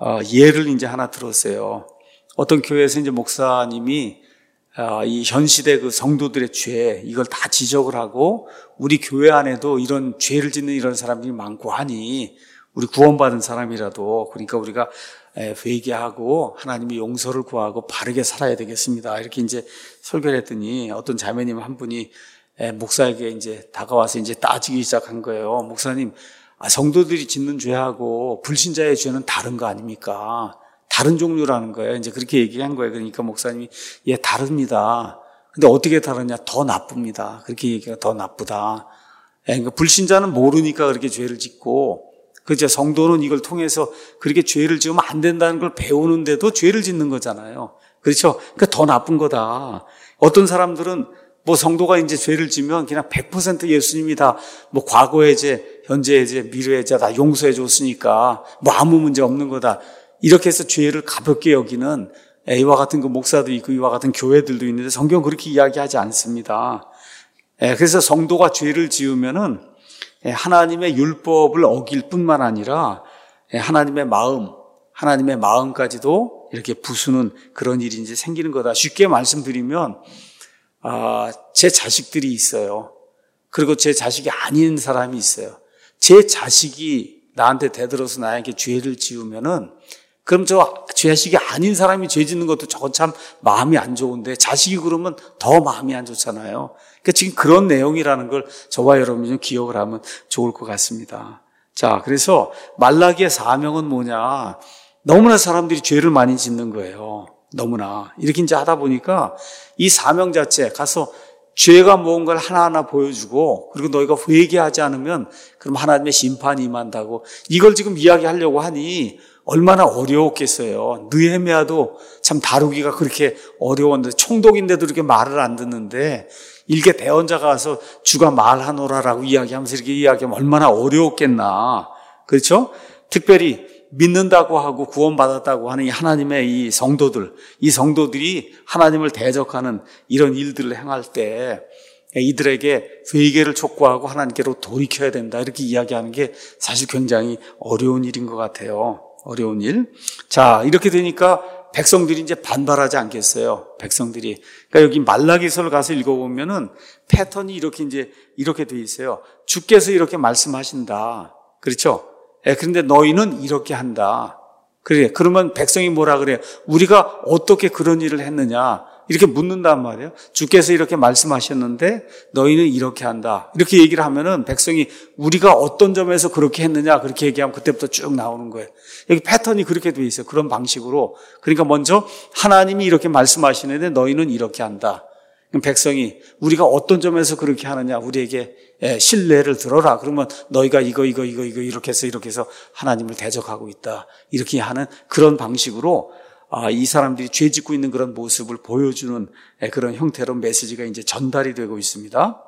예를 이제 하나 들었어요. 어떤 교회에서 이제 목사님이 이 현 시대 그 성도들의 죄, 이걸 다 지적을 하고 우리 교회 안에도 이런 죄를 짓는 이런 사람들이 많고 하니 우리 구원받은 사람이라도, 그러니까 우리가 회개하고 하나님의 용서를 구하고 바르게 살아야 되겠습니다. 이렇게 이제 설교를 했더니 어떤 자매님 한 분이 목사에게 이제 다가와서 이제 따지기 시작한 거예요. 목사님, 성도들이 짓는 죄하고 불신자의 죄는 다른 거 아닙니까? 다른 종류라는 거예요. 이제 그렇게 얘기한 거예요. 그러니까 목사님이, 예, 다릅니다. 근데 어떻게 다르냐? 더 나쁩니다. 그렇게 얘기가 더 나쁘다. 그러니까 불신자는 모르니까 그렇게 죄를 짓고, 그죠? 성도는 이걸 통해서 그렇게 죄를 지으면 안 된다는 걸 배우는데도 죄를 짓는 거잖아요. 그렇죠? 그러니까 더 나쁜 거다. 어떤 사람들은 뭐 성도가 이제 죄를 지면 그냥 백 퍼센트 예수님이 다 뭐 과거의 죄, 현재의 죄, 미래의 죄 다 용서해 줬으니까 뭐 아무 문제 없는 거다. 이렇게 해서 죄를 가볍게 여기는 이와 같은 그 목사도 있고 이와 같은 교회들도 있는데 성경 그렇게 이야기하지 않습니다. 그래서 성도가 죄를 지으면은 하나님의 율법을 어길 뿐만 아니라 하나님의 마음, 하나님의 마음까지도 이렇게 부수는 그런 일이 이제 생기는 거다. 쉽게 말씀드리면, 아, 제 자식들이 있어요. 그리고 제 자식이 아닌 사람이 있어요. 제 자식이 나한테 대들어서 나에게 죄를 지으면은, 그럼 저 자식이 아닌 사람이 죄 짓는 것도 저건 참 마음이 안 좋은데 자식이 그러면 더 마음이 안 좋잖아요. 그러니까 지금 그런 내용이라는 걸 저와 여러분이 좀 기억을 하면 좋을 것 같습니다. 자, 그래서 말라기의 사명은 뭐냐? 너무나 사람들이 죄를 많이 짓는 거예요. 너무나. 이렇게 이제 하다 보니까 이 사명 자체 가서 죄가 뭔가를 하나하나 보여주고, 그리고 너희가 회개하지 않으면 그럼 하나님의 심판이 임한다고 이걸 지금 이야기하려고 하니 얼마나 어려웠겠어요. 느헤미야도 참 다루기가 그렇게 어려웠는데, 총독인데도 이렇게 말을 안 듣는데 일개 대언자가 와서 주가 말하노라라고 이야기하면서 이렇게 이야기하면 얼마나 어려웠겠나. 그렇죠? 특별히 믿는다고 하고 구원받았다고 하는 이 하나님의 이 성도들, 이 성도들이 하나님을 대적하는 이런 일들을 행할 때 이들에게 회개를 촉구하고 하나님께로 돌이켜야 된다, 이렇게 이야기하는 게 사실 굉장히 어려운 일인 것 같아요. 어려운 일. 자, 이렇게 되니까 백성들이 이제 반발하지 않겠어요. 백성들이. 그러니까 여기 말라기서를 가서 읽어보면은 패턴이 이렇게 이제 이렇게 돼 있어요. 주께서 이렇게 말씀하신다. 그렇죠? 예, 그런데 너희는 이렇게 한다. 그래. 그러면 백성이 뭐라 그래요? 우리가 어떻게 그런 일을 했느냐? 이렇게 묻는단 말이에요. 주께서 이렇게 말씀하셨는데 너희는 이렇게 한다. 이렇게 얘기를 하면은 백성이 우리가 어떤 점에서 그렇게 했느냐 그렇게 얘기하면 그때부터 쭉 나오는 거예요. 여기 패턴이 그렇게 돼 있어요. 그런 방식으로. 그러니까 먼저 하나님이 이렇게 말씀하시는데 너희는 이렇게 한다. 그럼 백성이 우리가 어떤 점에서 그렇게 하느냐 우리에게 신뢰를 들어라. 그러면 너희가 이거 이거 이거 이거 이렇게 해서 이렇게 해서 하나님을 대적하고 있다. 이렇게 하는 그런 방식으로 아, 이 사람들이 죄 짓고 있는 그런 모습을 보여주는 그런 형태로 메시지가 이제 전달이 되고 있습니다.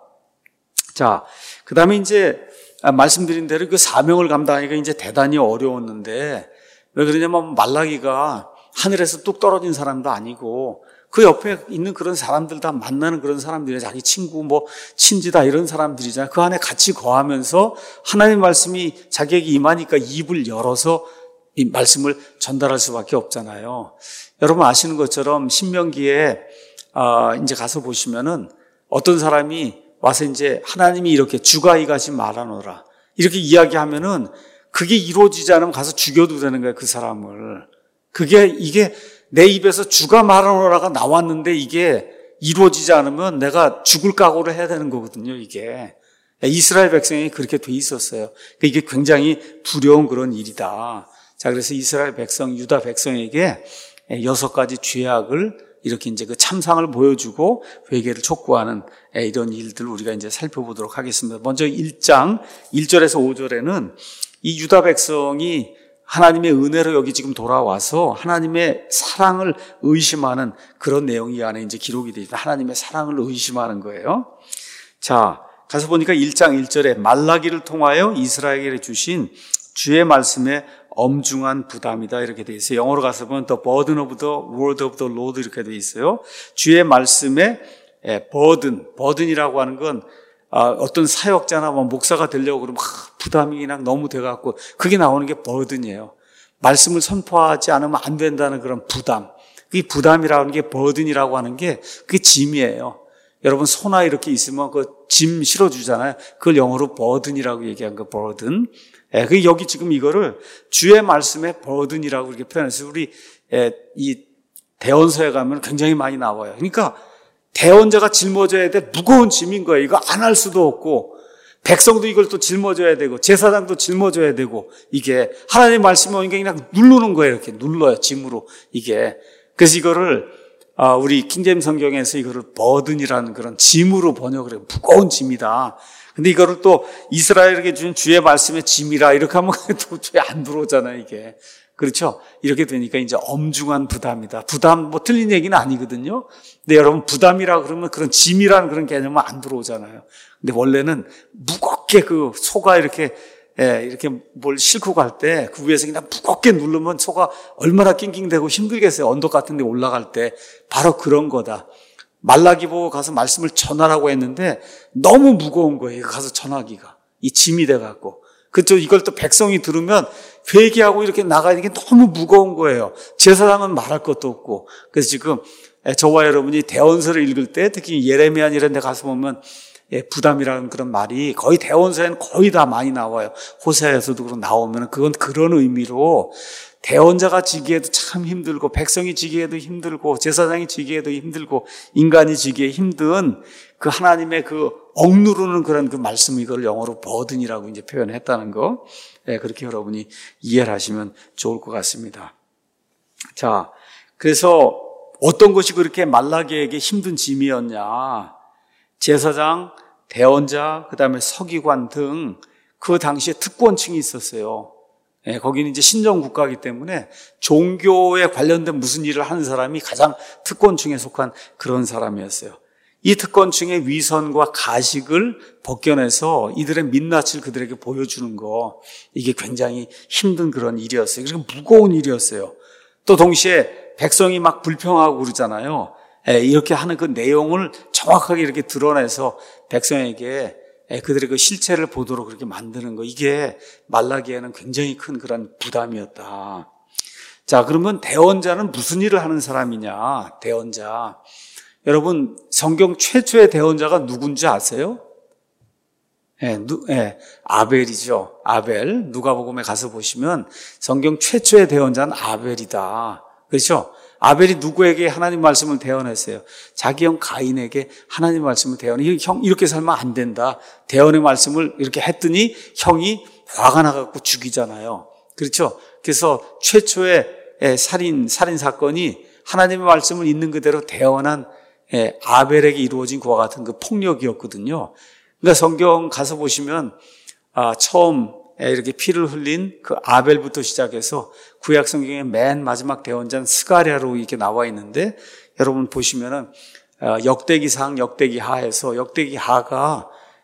자, 그 다음에 이제 말씀드린 대로 그 사명을 감당하기가 이제 대단히 어려웠는데 왜 그러냐면 말라기가 하늘에서 뚝 떨어진 사람도 아니고 그 옆에 있는 그런 사람들 다 만나는 그런 사람들이 자기 친구 뭐 친지다 이런 사람들이잖아요. 그 안에 같이 거하면서 하나님의 말씀이 자기에게 임하니까 입을 열어서 이 말씀을 전달할 수밖에 없잖아요. 여러분 아시는 것처럼 신명기에 아 이제 가서 보시면은 어떤 사람이 와서 이제 하나님이 이렇게 주가 이같이 말하노라 이렇게 이야기하면은 그게 이루어지지 않으면 가서 죽여도 되는 거예요. 그 사람을. 그게 이게 내 입에서 주가 말하노라가 나왔는데 이게 이루어지지 않으면 내가 죽을 각오를 해야 되는 거거든요. 이게 이스라엘 백성이 그렇게 돼 있었어요. 이게 굉장히 두려운 그런 일이다. 자, 그래서 이스라엘 백성, 유다 백성에게 여섯 가지 죄악을 이렇게 이제 그 참상을 보여주고 회개를 촉구하는 이런 일들을 우리가 이제 살펴보도록 하겠습니다. 먼저 일 장 일 절에서 오 절에는 이 유다 백성이 하나님의 은혜로 여기 지금 돌아와서 하나님의 사랑을 의심하는 그런 내용이 이 안에 이제 기록이 되어 있다. 하나님의 사랑을 의심하는 거예요. 자, 가서 보니까 일 장 일 절에 말라기를 통하여 이스라엘에게 주신 주의 말씀에 엄중한 부담이다 이렇게 돼 있어요. 영어로 가서 보면 the burden of the word of the Lord 이렇게 돼 있어요. 주의 말씀에 burden, burden이라고 하는 건 어떤 사역자나 뭐 목사가 되려고 그러면 부담이 그냥 너무 돼갖고 그게 나오는 게 burden이에요. 말씀을 선포하지 않으면 안 된다는 그런 부담. 그 부담이라는 게 burden이라고 하는 게 그게 짐이에요. 여러분 소나 이렇게 있으면 그 짐 실어주잖아요. 그걸 영어로 burden이라고 얘기한 거 burden. 예, 그 여기 지금 이거를 주의 말씀에 burden이라고 이렇게 표현해서 우리 예, 이 대언서에 가면 굉장히 많이 나와요. 그러니까 대언자가 짊어져야 돼 무거운 짐인 거예요. 이거 안 할 수도 없고 백성도 이걸 또 짊어져야 되고 제사장도 짊어져야 되고 이게 하나님의 말씀이 오니까 그냥 누르는 거예요. 이렇게 눌러요 짐으로 이게. 그래서 이거를 아, 우리 킹제임 성경에서 이거를 버든이라는 그런 짐으로 번역을 해요. 무거운 짐이다. 근데 이거를 또 이스라엘에게 준 주의 말씀의 짐이라 이렇게 하면 도저히 안 들어오잖아요, 이게. 그렇죠? 이렇게 되니까 이제 엄중한 부담이다. 부담, 뭐 틀린 얘기는 아니거든요. 근데 여러분, 부담이라 그러면 그런 짐이라는 그런 개념은 안 들어오잖아요. 근데 원래는 무겁게 그 소가 이렇게 예, 이렇게 뭘 싣고 갈 때 그 위에서 그냥 무겁게 누르면 소가 얼마나 낑낑대고 힘들겠어요. 언덕 같은 데 올라갈 때. 바로 그런 거다. 말라기 보고 가서 말씀을 전하라고 했는데 너무 무거운 거예요. 가서 전하기가. 이 짐이 돼갖고. 그쵸? 이걸 또 백성이 들으면 회개하고 이렇게 나가는 게 너무 무거운 거예요. 제사장은 말할 것도 없고. 그래서 지금 저와 여러분이 대언서를 읽을 때 특히 예레미야 이런 데 가서 보면 예, 부담이라는 그런 말이 거의 대언서에는 거의 다 많이 나와요. 호세아에서도 그런 나오면 그건 그런 의미로 대언자가 지기에도 참 힘들고 백성이 지기에도 힘들고 제사장이 지기에도 힘들고 인간이 지기에 힘든 그 하나님의 그 억누르는 그런 그 말씀 이걸 영어로 버든이라고 이제 표현했다는 거 예, 그렇게 여러분이 이해를 하시면 좋을 것 같습니다. 자, 그래서 어떤 것이 그렇게 말라기에게 힘든 짐이었냐? 제사장, 대언자, 그 다음에 서기관 등 그 당시에 특권층이 있었어요. 예, 거기는 이제 신정국가이기 때문에 종교에 관련된 무슨 일을 하는 사람이 가장 특권층에 속한 그런 사람이었어요. 이 특권층의 위선과 가식을 벗겨내서 이들의 민낯을 그들에게 보여주는 거, 이게 굉장히 힘든 그런 일이었어요. 그리고 무거운 일이었어요. 또 동시에 백성이 막 불평하고 그러잖아요. 이렇게 하는 그 내용을 정확하게 이렇게 드러내서 백성에게 그들의 그 실체를 보도록 그렇게 만드는 거, 이게 말라기에는 굉장히 큰 그런 부담이었다. 자, 그러면 대언자는 무슨 일을 하는 사람이냐? 대언자. 여러분, 성경 최초의 대언자가 누군지 아세요? 예, 누, 예, 아벨이죠. 아벨. 누가복음에 가서 보시면 성경 최초의 대언자는 아벨이다. 그렇죠? 아벨이 누구에게 하나님 말씀을 대언했어요? 자기 형 가인에게 하나님 말씀을 대언해. 형 이렇게 살면 안 된다. 대언의 말씀을 이렇게 했더니 형이 화가 나갖고 죽이잖아요. 그렇죠? 그래서 최초의 살인, 살인 사건이 하나님의 말씀을 있는 그대로 대언한 아벨에게 이루어진 그와 같은 그 폭력이었거든요. 그러니까 성경 가서 보시면 아, 처음 이렇게 피를 흘린 그 아벨부터 시작해서 구약 성경의 맨 마지막 대언자는 스가랴로 이렇게 나와 있는데, 여러분 보시면은 역대기상, 역대기하에서 역대기하가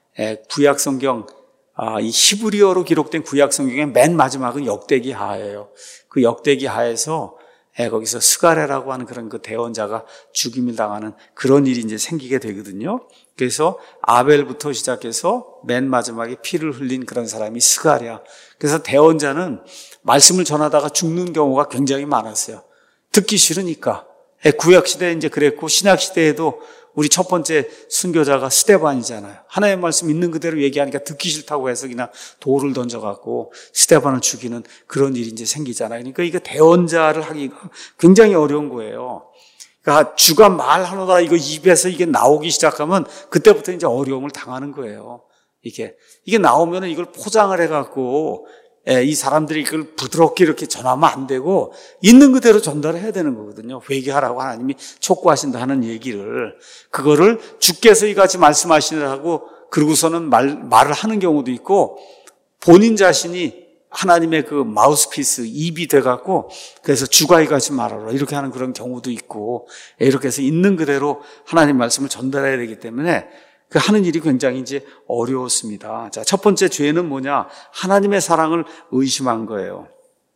구약 성경 이 히브리어로 기록된 구약 성경의 맨 마지막은 역대기하예요. 그 역대기하에서 거기서 스가랴라고 하는 그런 그 대언자가 죽임을 당하는 그런 일이 이제 생기게 되거든요. 그래서 아벨부터 시작해서 맨 마지막에 피를 흘린 그런 사람이 스가랴. 그래서 대언자는 말씀을 전하다가 죽는 경우가 굉장히 많았어요. 듣기 싫으니까. 구약 시대에 이제 그랬고, 신약 시대에도 우리 첫 번째 순교자가 스데반이잖아요. 하나님의 말씀 있는 그대로 얘기하니까 듣기 싫다고 해서 그냥 돌을 던져갖고 스데반을 죽이는 그런 일이 이제 생기잖아요. 그러니까 이거 대언자를 하기가 굉장히 어려운 거예요. 그러니까 주가 말하노라 이거 입에서 이게 나오기 시작하면 그때부터 이제 어려움을 당하는 거예요. 이게 이게 나오면은 이걸 포장을 해갖고 이 사람들이 이걸 부드럽게 이렇게 전하면 안 되고 있는 그대로 전달을 해야 되는 거거든요. 회개하라고 하나님이 촉구하신다 하는 얘기를, 그거를 주께서 이같이 말씀하시느라고 그러고서는 말, 말을 하는 경우도 있고, 본인 자신이 하나님의 그 마우스피스, 입이 돼갖고 그래서 주가 이같이 말하라 이렇게 하는 그런 경우도 있고, 이렇게 해서 있는 그대로 하나님 말씀을 전달해야 되기 때문에 그 하는 일이 굉장히 이제 어려웠습니다. 자, 첫 번째 죄는 뭐냐? 하나님의 사랑을 의심한 거예요.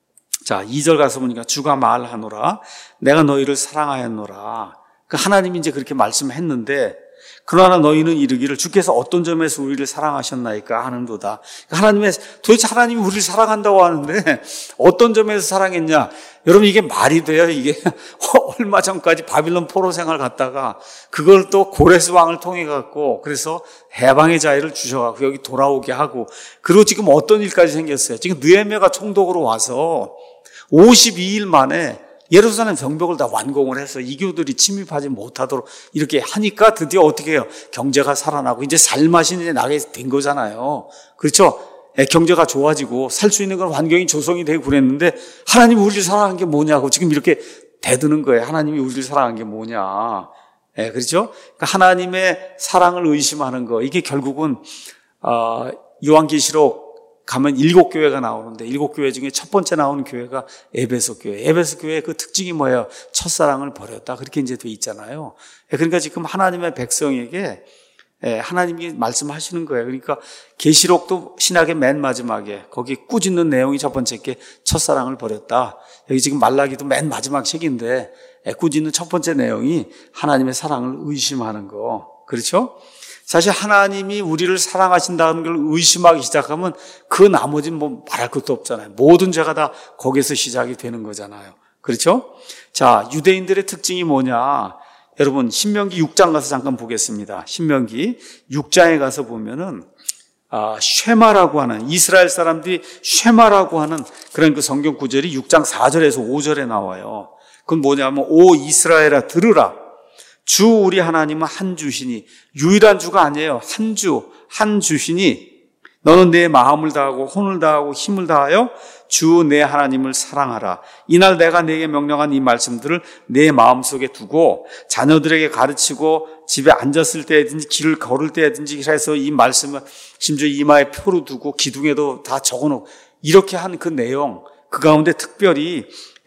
자, 이 절 가서 보니까 주가 말하노라 내가 너희를 사랑하였노라. 그 하나님이 이제 그렇게 말씀했는데, 그러나 너희는 이르기를 주께서 어떤 점에서 우리를 사랑하셨나이까 하는도다. 하나님의, 도대체 하나님이 우리를 사랑한다고 하는데 어떤 점에서 사랑했냐? 여러분 이게 말이 돼요? 이게 얼마 전까지 바빌론 포로 생활 갔다가 그걸 또 고레스 왕을 통해 갖고 그래서 해방의 자유를 주셔갖고 여기 돌아오게 하고, 그리고 지금 어떤 일까지 생겼어요? 지금 느헤미야가 총독으로 와서 오십이 일 만에 예루살렘 성벽을 다 완공을 해서 이교들이 침입하지 못하도록 이렇게 하니까 드디어 어떻게 해요? 경제가 살아나고 이제 살맛이 이제 나게 된 거잖아요. 그렇죠? 경제가 좋아지고 살 수 있는 그런 환경이 조성이 되고 그랬는데 하나님이 우리를 사랑한 게 뭐냐고 지금 이렇게 대드는 거예요. 하나님이 우리를 사랑한 게 뭐냐. 예, 그렇죠? 그러니까 하나님의 사랑을 의심하는 거, 이게 결국은 어, 요한계시록 가면 일곱 교회가 나오는데 일곱 교회 중에 첫 번째 나오는 교회가 에베소 교회. 에베소 교회의 그 특징이 뭐예요? 첫사랑을 버렸다. 그렇게 이제 돼 있잖아요. 그러니까 지금 하나님의 백성에게 하나님이 말씀하시는 거예요. 그러니까 계시록도 신약의 맨 마지막에 거기 꾸짖는 내용이 첫 번째 게 첫사랑을 버렸다. 여기 지금 말라기도 맨 마지막 책인데 꾸짖는 첫 번째 내용이 하나님의 사랑을 의심하는 거. 그렇죠? 사실 하나님이 우리를 사랑하신다는 걸 의심하기 시작하면 그 나머지는 뭐 말할 것도 없잖아요. 모든 죄가 다 거기서 시작이 되는 거잖아요. 그렇죠? 자, 유대인들의 특징이 뭐냐? 여러분 신명기 육 장 가서 잠깐 보겠습니다. 신명기 육 장에 가서 보면은 아, 쉐마라고 하는, 이스라엘 사람들이 쉐마라고 하는 그런 그 성경 구절이 육 장 사 절에서 오 절에 나와요. 그건 뭐냐면 오 이스라엘아 들으라. 주 우리 하나님은 한 주시니, 유일한 주가 아니에요. 한 주, 한 주시니 너는 내 마음을 다하고 혼을 다하고 힘을 다하여 주 내 하나님을 사랑하라. 이날 내가 네게 명령한 이 말씀들을 내 마음속에 두고 자녀들에게 가르치고 집에 앉았을 때든지 길을 걸을 때든지 해서 이 말씀을 심지어 이마에 표로 두고 기둥에도 다 적어놓고 이렇게 한 그 내용, 그 가운데 특별히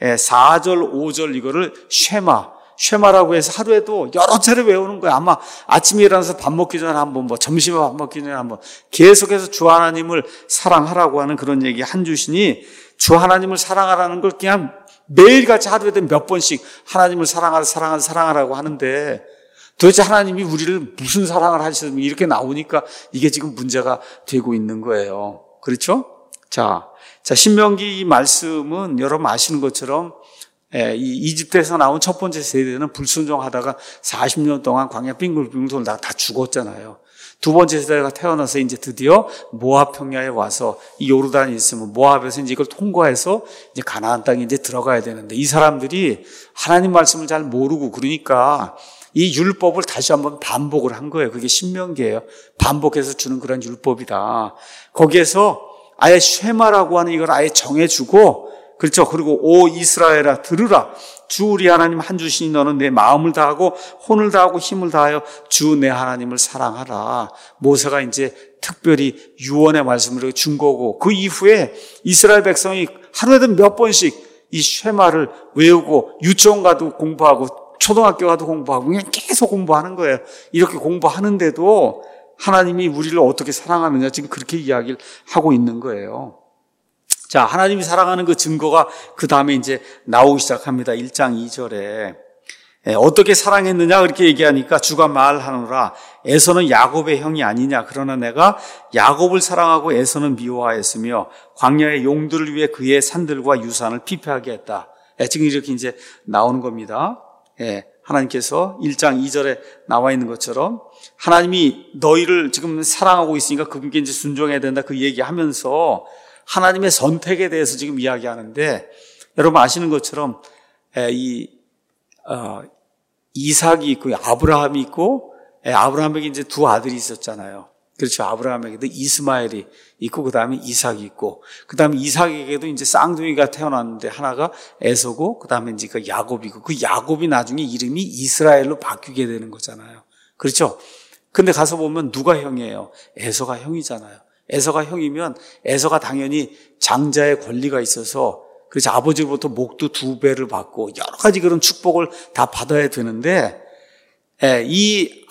사 절, 오 절 이거를 쉐마, 쉐마라고 해서 하루에도 여러 차례 외우는 거야. 아마 아침에 일어나서 밥 먹기 전에 한번, 뭐 점심에 밥 먹기 전에 한번 계속해서 주 하나님을 사랑하라고 하는 그런 얘기 한 주시니, 주 하나님을 사랑하라는 걸 그냥 매일같이 하루에도 몇 번씩 하나님을 사랑하라, 사랑하라, 사랑하라고 하는데 도대체 하나님이 우리를 무슨 사랑을 하시면 이렇게 나오니까 이게 지금 문제가 되고 있는 거예요. 그렇죠? 자, 자 신명기 이 말씀은 여러분 아시는 것처럼 예, 이 이집트에서 나온 첫 번째 세대는 불순종하다가 사십 년 동안 광야 빙글빙글 돌다가 다 죽었잖아요. 두 번째 세대가 태어나서 이제 드디어 모압 평야에 와서 이 요르단이 있으면 모압에서 이제 이걸 통과해서 이제 가나안 땅에 이제 들어가야 되는데 이 사람들이 하나님 말씀을 잘 모르고 그러니까 이 율법을 다시 한번 반복을 한 거예요. 그게 신명기예요. 반복해서 주는 그런 율법이다. 거기에서 아예 쉐마라고 하는 이걸 아예 정해주고 그렇죠. 그리고 오 이스라엘아 들으라. 주 우리 하나님 한 주시니 너는 내 마음을 다하고 혼을 다하고 힘을 다하여 주 내 하나님을 사랑하라. 모세가 이제 특별히 유언의 말씀을 준 거고 그 이후에 이스라엘 백성이 하루에도 몇 번씩 이 쉐마를 외우고 유치원 가도 공부하고 초등학교 가도 공부하고 그냥 계속 공부하는 거예요. 이렇게 공부하는데도 하나님이 우리를 어떻게 사랑하느냐 지금 그렇게 이야기를 하고 있는 거예요. 자, 하나님이 사랑하는 그 증거가 그 다음에 이제 나오기 시작합니다. 일 장 이 절에 어떻게 사랑했느냐 그렇게 얘기하니까 주가 말하노라 에서는 야곱의 형이 아니냐 그러나 내가 야곱을 사랑하고 에서는 미워하였으며 광야의 용들을 위해 그의 산들과 유산을 피폐하게 했다. 지금 이렇게 이제 나오는 겁니다. 하나님께서 일 장 이 절에 나와 있는 것처럼 하나님이 너희를 지금 사랑하고 있으니까 그분께 이제 순종해야 된다 그 얘기하면서 하나님의 선택에 대해서 지금 이야기하는데 여러분 아시는 것처럼 이 어, 이삭이 있고 아브라함이 있고 아브라함에게 이제 두 아들이 있었잖아요. 그렇죠. 아브라함에게도 이스마엘이 있고 그 다음에 이삭이 있고 그 다음에 이삭에게도 이제 쌍둥이가 태어났는데 하나가 에서고 그 다음에 이제 그 야곱이고 그 야곱이 나중에 이름이 이스라엘로 바뀌게 되는 거잖아요. 그렇죠. 근데 가서 보면 누가 형이에요? 에서가 형이잖아요. 에서가 형이면 에서가 당연히 장자의 권리가 있어서 그래서 아버지로부터 목도 두 배를 받고 여러 가지 그런 축복을 다 받아야 되는데 이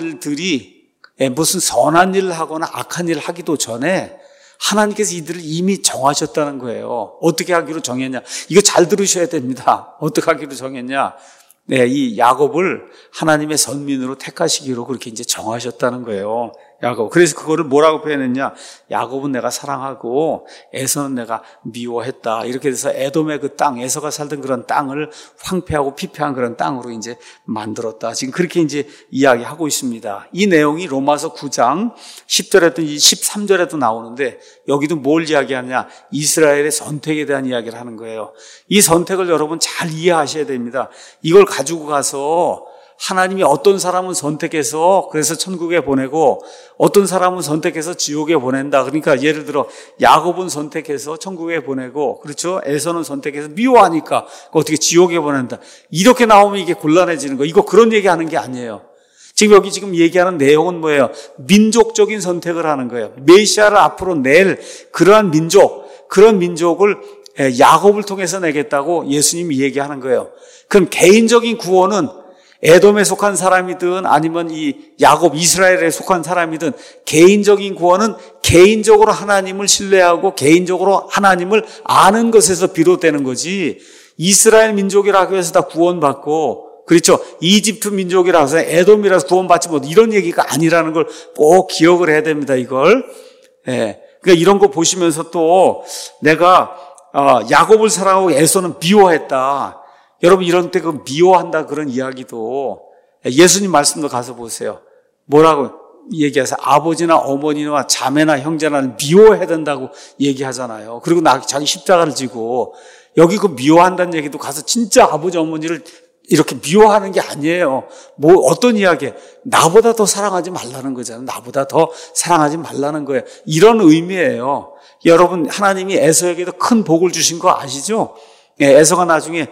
아들들이 무슨 선한 일을 하거나 악한 일을 하기도 전에 하나님께서 이들을 이미 정하셨다는 거예요. 어떻게 하기로 정했냐? 이거 잘 들으셔야 됩니다. 어떻게 하기로 정했냐? 네, 이 야곱을 하나님의 선민으로 택하시기로 그렇게 이제 정하셨다는 거예요. 야곱. 그래서 그거를 뭐라고 표현했냐? 야곱은 내가 사랑하고 에서는 내가 미워했다. 이렇게 돼서 에돔의 그 땅, 에서가 살던 그런 땅을 황폐하고 피폐한 그런 땅으로 이제 만들었다. 지금 그렇게 이제 이야기하고 있습니다. 이 내용이 로마서 구 장 십 절에도 십삼 절에도 나오는데 여기도 뭘 이야기하냐? 이스라엘의 선택에 대한 이야기를 하는 거예요. 이 선택을 여러분 잘 이해하셔야 됩니다. 이걸 가지고 가서 하나님이 어떤 사람은 선택해서 그래서 천국에 보내고 어떤 사람은 선택해서 지옥에 보낸다. 그러니까 예를 들어 야곱은 선택해서 천국에 보내고 그렇죠. 에서는 선택해서 미워하니까 어떻게 지옥에 보낸다. 이렇게 나오면 이게 곤란해지는 거. 이거 그런 얘기하는 게 아니에요. 지금 여기 지금 얘기하는 내용은 뭐예요? 민족적인 선택을 하는 거예요. 메시아를 앞으로 낼 그러한 민족, 그런 민족을 야곱을 통해서 내겠다고 예수님이 얘기하는 거예요. 그럼 개인적인 구원은 에돔에 속한 사람이든 아니면 이 야곱 이스라엘에 속한 사람이든 개인적인 구원은 개인적으로 하나님을 신뢰하고 개인적으로 하나님을 아는 것에서 비롯되는 거지 이스라엘 민족이라고 해서 다 구원받고 그렇죠. 이집트 민족이라고 해서 에돔이라서 구원받지 못 이런 얘기가 아니라는 걸 꼭 기억을 해야 됩니다. 이걸. 예. 그러니까 이런 거 보시면서 또 내가 어, 야곱을 사랑하고 에서는 미워했다. 여러분 이런 때 그 미워한다 그런 이야기도 예수님 말씀도 가서 보세요. 뭐라고 얘기해서 아버지나 어머니나 자매나 형제나 미워해야 된다고 얘기하잖아요. 그리고 나 자기 십자가를 지고 여기 그 미워한다는 얘기도 가서 진짜 아버지 어머니를 이렇게 미워하는 게 아니에요. 뭐 어떤 이야기에 나보다 더 사랑하지 말라는 거잖아요. 나보다 더 사랑하지 말라는 거예요. 이런 의미예요. 여러분 하나님이 에서에게도 큰 복을 주신 거 아시죠? 에서가 나중에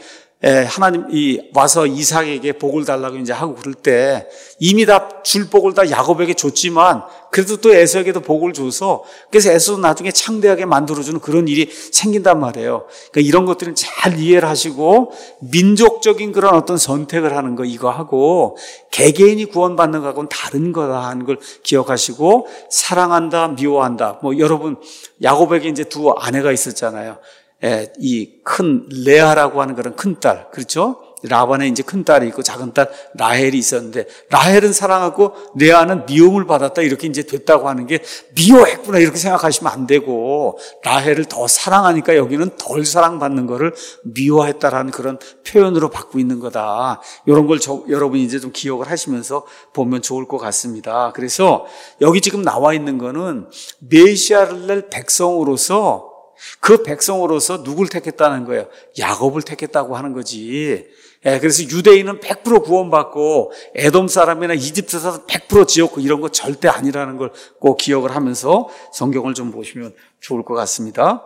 하나님이 와서 이삭에게 복을 달라고 이제 하고 그럴 때 이미 다 줄 복을 다 야곱에게 줬지만 그래도 또 에서에게도 복을 줘서 그래서 에서도 나중에 창대하게 만들어주는 그런 일이 생긴단 말이에요. 그러니까 이런 것들은 잘 이해를 하시고 민족적인 그런 어떤 선택을 하는 거 이거 하고 개개인이 구원받는 거하고는 다른 거다 하는 걸 기억하시고 사랑한다 미워한다. 뭐 여러분 야곱에게 이제 두 아내가 있었잖아요. 이 큰 레아라고 하는 그런 큰 딸, 그렇죠? 라반에 이제 큰 딸이 있고 작은 딸 라헬이 있었는데, 라헬은 사랑하고 레아는 미움을 받았다, 이렇게 이제 됐다고 하는 게 미워했구나 이렇게 생각하시면 안 되고, 라헬을 더 사랑하니까 여기는 덜 사랑받는 거를 미워했다라는 그런 표현으로 받고 있는 거다. 이런 걸 저, 여러분이 이제 좀 기억을 하시면서 보면 좋을 것 같습니다. 그래서 여기 지금 나와 있는 거는 메시아를 낼 백성으로서, 그 백성으로서 누굴 택했다는 거예요? 야곱을 택했다고 하는 거지. 예, 그래서 유대인은 백 퍼센트 구원받고 에돔 사람이나 이집트 사람 백 퍼센트 지었고 이런 거 절대 아니라는 걸 꼭 기억을 하면서 성경을 좀 보시면 좋을 것 같습니다.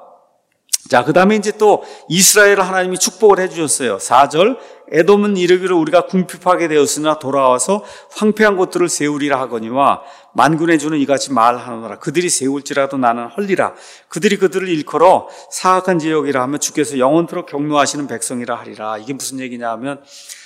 자, 그 다음에 이제 또 이스라엘 하나님이 축복을 해주셨어요. 사 절, 에돔은 이르기를 우리가 궁핍하게 되었으나 돌아와서 황폐한 곳들을 세우리라 하거니와 만군의 주는 이같이 말하노라. 그들이 세울지라도 나는 헐리라. 그들이 그들을 일컬어 사악한 지역이라 하면 주께서 영원토록 경노하시는 백성이라 하리라. 이게 무슨 얘기냐 하면,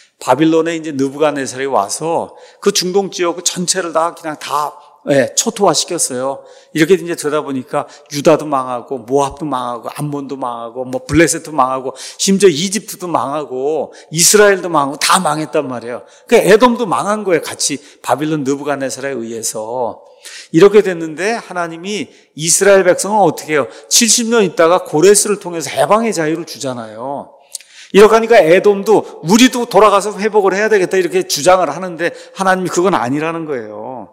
바빌론에 이제 느부갓네살이 와서 그 중동 지역 전체를 다 그냥 다 예, 초토화시켰어요. 이렇게 이제 되다 보니까 유다도 망하고 모압도 망하고 암몬도 망하고 뭐 블레셋도 망하고 심지어 이집트도 망하고 이스라엘도 망하고 다 망했단 말이에요. 그러니까 에돔도 망한 거예요. 같이 바빌론 느부갓네살에 의해서. 이렇게 됐는데 하나님이 이스라엘 백성은 어떻게 해요? 칠십 년 있다가 고레스를 통해서 해방의 자유를 주잖아요. 이렇게 하니까 에돔도 우리도 돌아가서 회복을 해야 되겠다 이렇게 주장을 하는데, 하나님이 그건 아니라는 거예요.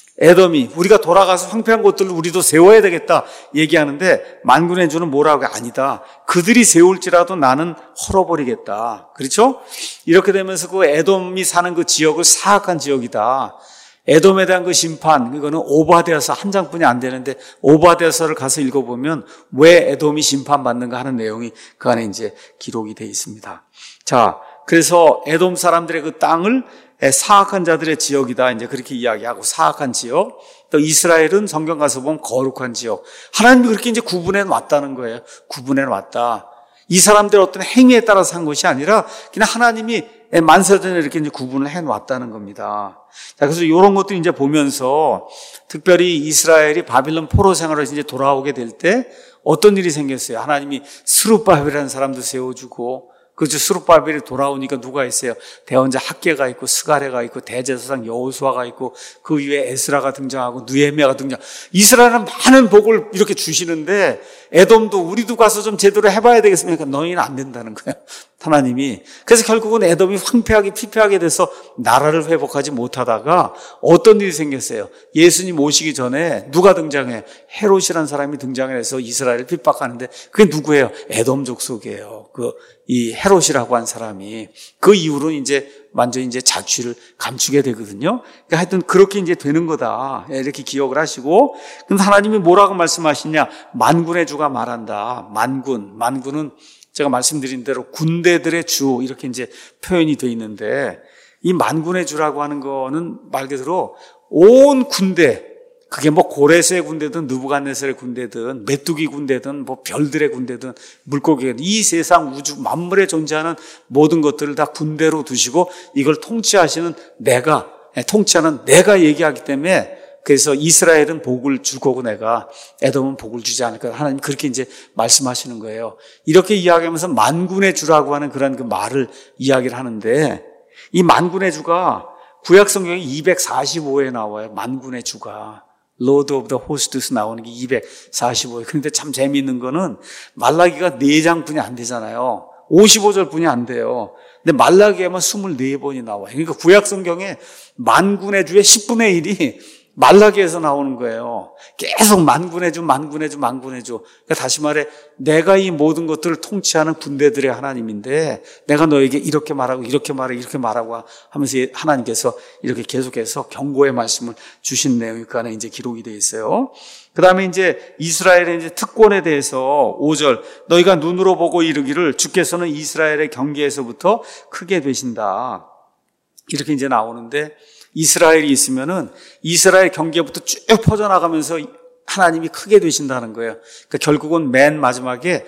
에돔이 우리가 돌아가서 황폐한 곳들을 우리도 세워야 되겠다 얘기하는데, 만군의 주는 뭐라고? 아니다. 그들이 세울지라도 나는 헐어버리겠다. 그렇죠? 이렇게 되면서 그 에돔이 사는 그 지역을 사악한 지역이다. 에돔에 대한 그 심판, 그거는 오바댜서 한 장뿐이 안 되는데 오바댜서를 가서 읽어보면 왜 에돔이 심판받는가 하는 내용이 그 안에 이제 기록이 되어 있습니다. 자, 그래서 에돔 사람들의 그 땅을 사악한 자들의 지역이다, 이제 그렇게 이야기하고, 사악한 지역. 또 이스라엘은 성경 가서 보면 거룩한 지역. 하나님이 그렇게 이제 구분해 놨다는 거예요. 구분해 놨다. 이 사람들의 어떤 행위에 따라서 한 것이 아니라 그냥 하나님이 만세전에 이렇게 이제 구분을 해 놨다는 겁니다. 자, 그래서 이런 것도 이제 보면서, 특별히 이스라엘이 바빌론 포로 생활을 이제 돌아오게 될 때 어떤 일이 생겼어요? 하나님이 스룹바벨이라는 사람도 세워주고, 그렇죠. 스룹바벨이 돌아오니까 누가 있어요? 대언자 학개가 있고 스가랴가 있고 대제사장 여호수아가 있고 그 위에 에스라가 등장하고 느헤미야가 등장. 이스라엘은 많은 복을 이렇게 주시는데, 에돔도 우리도 가서 좀 제대로 해봐야 되겠습니까? 너희는 안 된다는 거예요, 하나님이. 그래서 결국은 에돔이 황폐하게 피폐하게 돼서 나라를 회복하지 못하다가 어떤 일이 생겼어요? 예수님 오시기 전에 누가 등장해? 헤롯이라는 사람이 등장을 해서 이스라엘을 핍박하는데, 그게 누구예요? 에돔 족속이에요. 그 이 헤롯이라고 한 사람이. 그 이후로는 이제 완전히 이제 자취를 감추게 되거든요. 그러니까 하여튼 그렇게 이제 되는 거다, 이렇게 기억을 하시고. 근데 하나님이 뭐라고 말씀하시냐? 만군의 주가 말한다. 만군, 만군은 제가 말씀드린 대로 군대들의 주, 이렇게 이제 표현이 되어 있는데, 이 만군의 주라고 하는 거는 말 그대로 온 군대, 그게 뭐 고레스의 군대든 느부갓네살의 군대든 메뚜기 군대든 뭐 별들의 군대든 물고기든, 이 세상 우주 만물에 존재하는 모든 것들을 다 군대로 두시고 이걸 통치하시는 내가, 통치하는 내가 얘기하기 때문에, 그래서 이스라엘은 복을 줄 거고 내가, 에돔은 복을 주지 않을 거다. 하나님 그렇게 이제 말씀하시는 거예요. 이렇게 이야기하면서 만군의 주라고 하는 그런 그 말을 이야기를 하는데, 이 만군의 주가 구약 성경에 이백사십오 회 나와요. 만군의 주가. Lord of the Hosts 나오는 게 이백사십오 회. 그런데 참 재미있는 거는 말라기가 네 장뿐이 안 되잖아요. 오십오 절뿐이 안 돼요. 근데 말라기에만 이십사 번이 나와요. 그러니까 구약 성경에 만군의 주의 십분의 일이 말라기에서 나오는 거예요. 계속 만군의 주, 만군의 주, 만군의 주. 그러니까 다시 말해, 내가 이 모든 것들을 통치하는 군대들의 하나님인데, 내가 너에게 이렇게 말하고 이렇게 말하고 이렇게 말하고 하면서 하나님께서 이렇게 계속해서 경고의 말씀을 주신 내용이 그 안에 이제 기록이 되어 있어요. 그 다음에 이제 이스라엘의 이제 특권에 대해서 오 절, 너희가 눈으로 보고 이르기를 주께서는 이스라엘의 경계에서부터 크게 되신다, 이렇게 이제 나오는데, 이스라엘이 있으면은 이스라엘 경계부터 쭉 퍼져나가면서 하나님이 크게 되신다는 거예요. 그러니까 결국은 맨 마지막에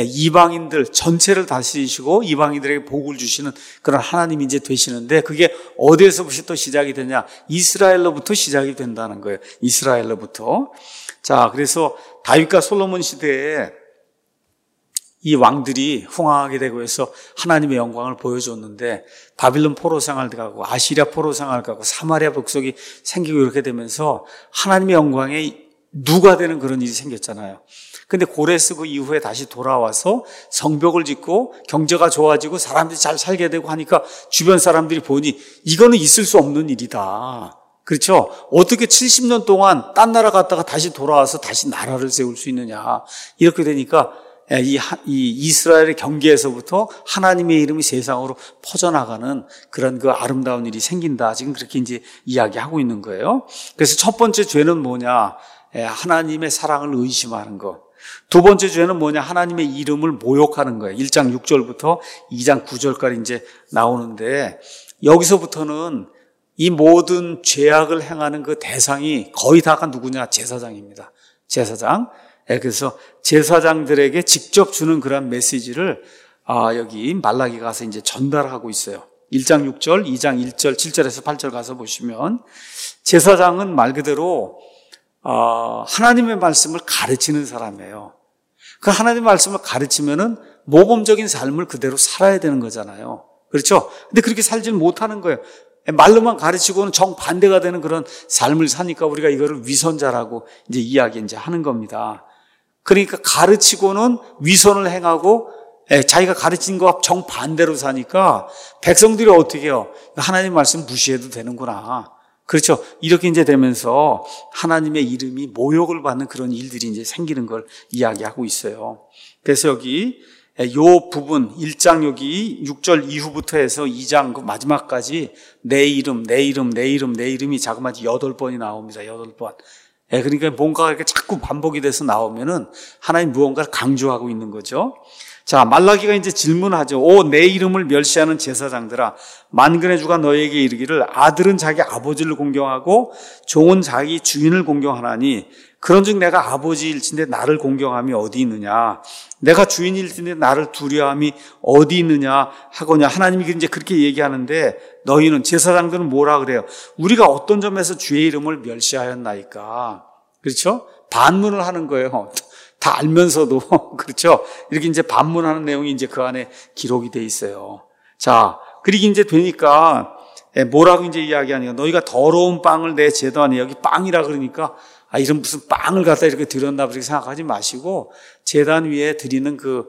이방인들 전체를 다스리시고 이방인들에게 복을 주시는 그런 하나님이 이제 되시는데, 그게 어디에서부터 시작이 되냐? 이스라엘로부터 시작이 된다는 거예요. 이스라엘로부터. 자, 그래서 다윗과 솔로몬 시대에 이 왕들이 흥왕하게 되고 해서 하나님의 영광을 보여줬는데 바빌론 포로 생활 가고 아시리아 포로 생활 가고 사마리아 복속이 생기고 이렇게 되면서 하나님의 영광에 누가 되는 그런 일이 생겼잖아요. 근데 고레스 그 이후에 다시 돌아와서 성벽을 짓고 경제가 좋아지고 사람들이 잘 살게 되고 하니까 주변 사람들이 보니 이거는 있을 수 없는 일이다. 그렇죠? 어떻게 칠십 년 동안 딴 나라 갔다가 다시 돌아와서 다시 나라를 세울 수 있느냐. 이렇게 되니까 이, 이 이스라엘의 경계에서부터 하나님의 이름이 세상으로 퍼져나가는 그런 그 아름다운 일이 생긴다. 지금 그렇게 이제 이야기하고 있는 거예요. 그래서 첫 번째 죄는 뭐냐? 하나님의 사랑을 의심하는 것. 두 번째 죄는 뭐냐? 하나님의 이름을 모욕하는 거예요. 일 장 육 절부터 이 장 구 절까지 이제 나오는데 여기서부터는 이 모든 죄악을 행하는 그 대상이 거의 다가 누구냐? 제사장입니다. 제사장. 그래서 제사장들에게 직접 주는 그런 메시지를 아, 여기 말라기가 가서 이제 전달하고 있어요. 일 장 육 절, 이 장 일 절, 칠 절에서 팔 절 가서 보시면 제사장은 말 그대로 어, 하나님의 말씀을 가르치는 사람이에요. 그 하나님의 말씀을 가르치면은 모범적인 삶을 그대로 살아야 되는 거잖아요. 그렇죠? 근데 그렇게 살지는 못하는 거예요. 말로만 가르치고는 정반대가 되는 그런 삶을 사니까 우리가 이거를 위선자라고 이제 이야기 이제 하는 겁니다. 그러니까 가르치고는 위선을 행하고 자기가 가르친 것과 정반대로 사니까 백성들이 어떻게 해요? 하나님 말씀 무시해도 되는구나. 그렇죠. 이렇게 이제 되면서 하나님의 이름이 모욕을 받는 그런 일들이 이제 생기는 걸 이야기하고 있어요. 그래서 여기 요 부분 일 장 여기 육 절 이후부터 해서 이 장 그 마지막까지 내 이름, 내 이름, 내 이름, 내 이름이 자그마치 여덟 번이 나옵니다. 여덟 번. 예, 그러니까 뭔가가 이렇게 자꾸 반복이 돼서 나오면은 하나님 무언가를 강조하고 있는 거죠. 자, 말라기가 이제 질문하죠. 오, 내 이름을 멸시하는 제사장들아, 만군의 주가 너에게 이르기를 아들은 자기 아버지를 공경하고 종은 자기 주인을 공경하나니 그런즉 내가 아버지일진데 나를 공경함이 어디 있느냐? 내가 주인일진데 나를 두려움이 어디 있느냐 하거냐. 하나님이 이제 그렇게 얘기하는데 너희는 제사장들은 뭐라 그래요? 우리가 어떤 점에서 주의 이름을 멸시하였나이까? 그렇죠? 반문을 하는 거예요. 다 알면서도 그렇죠? 이렇게 이제 반문하는 내용이 이제 그 안에 기록이 돼 있어요. 자, 그리고 이제 되니까 뭐라고 이제 이야기하니까 너희가 더러운 빵을 내 제단에 여기 빵이라 그러니까 아, 이런 무슨 빵을 갖다 이렇게 드렸나 그렇게 생각하지 마시고 제단 위에 드리는 그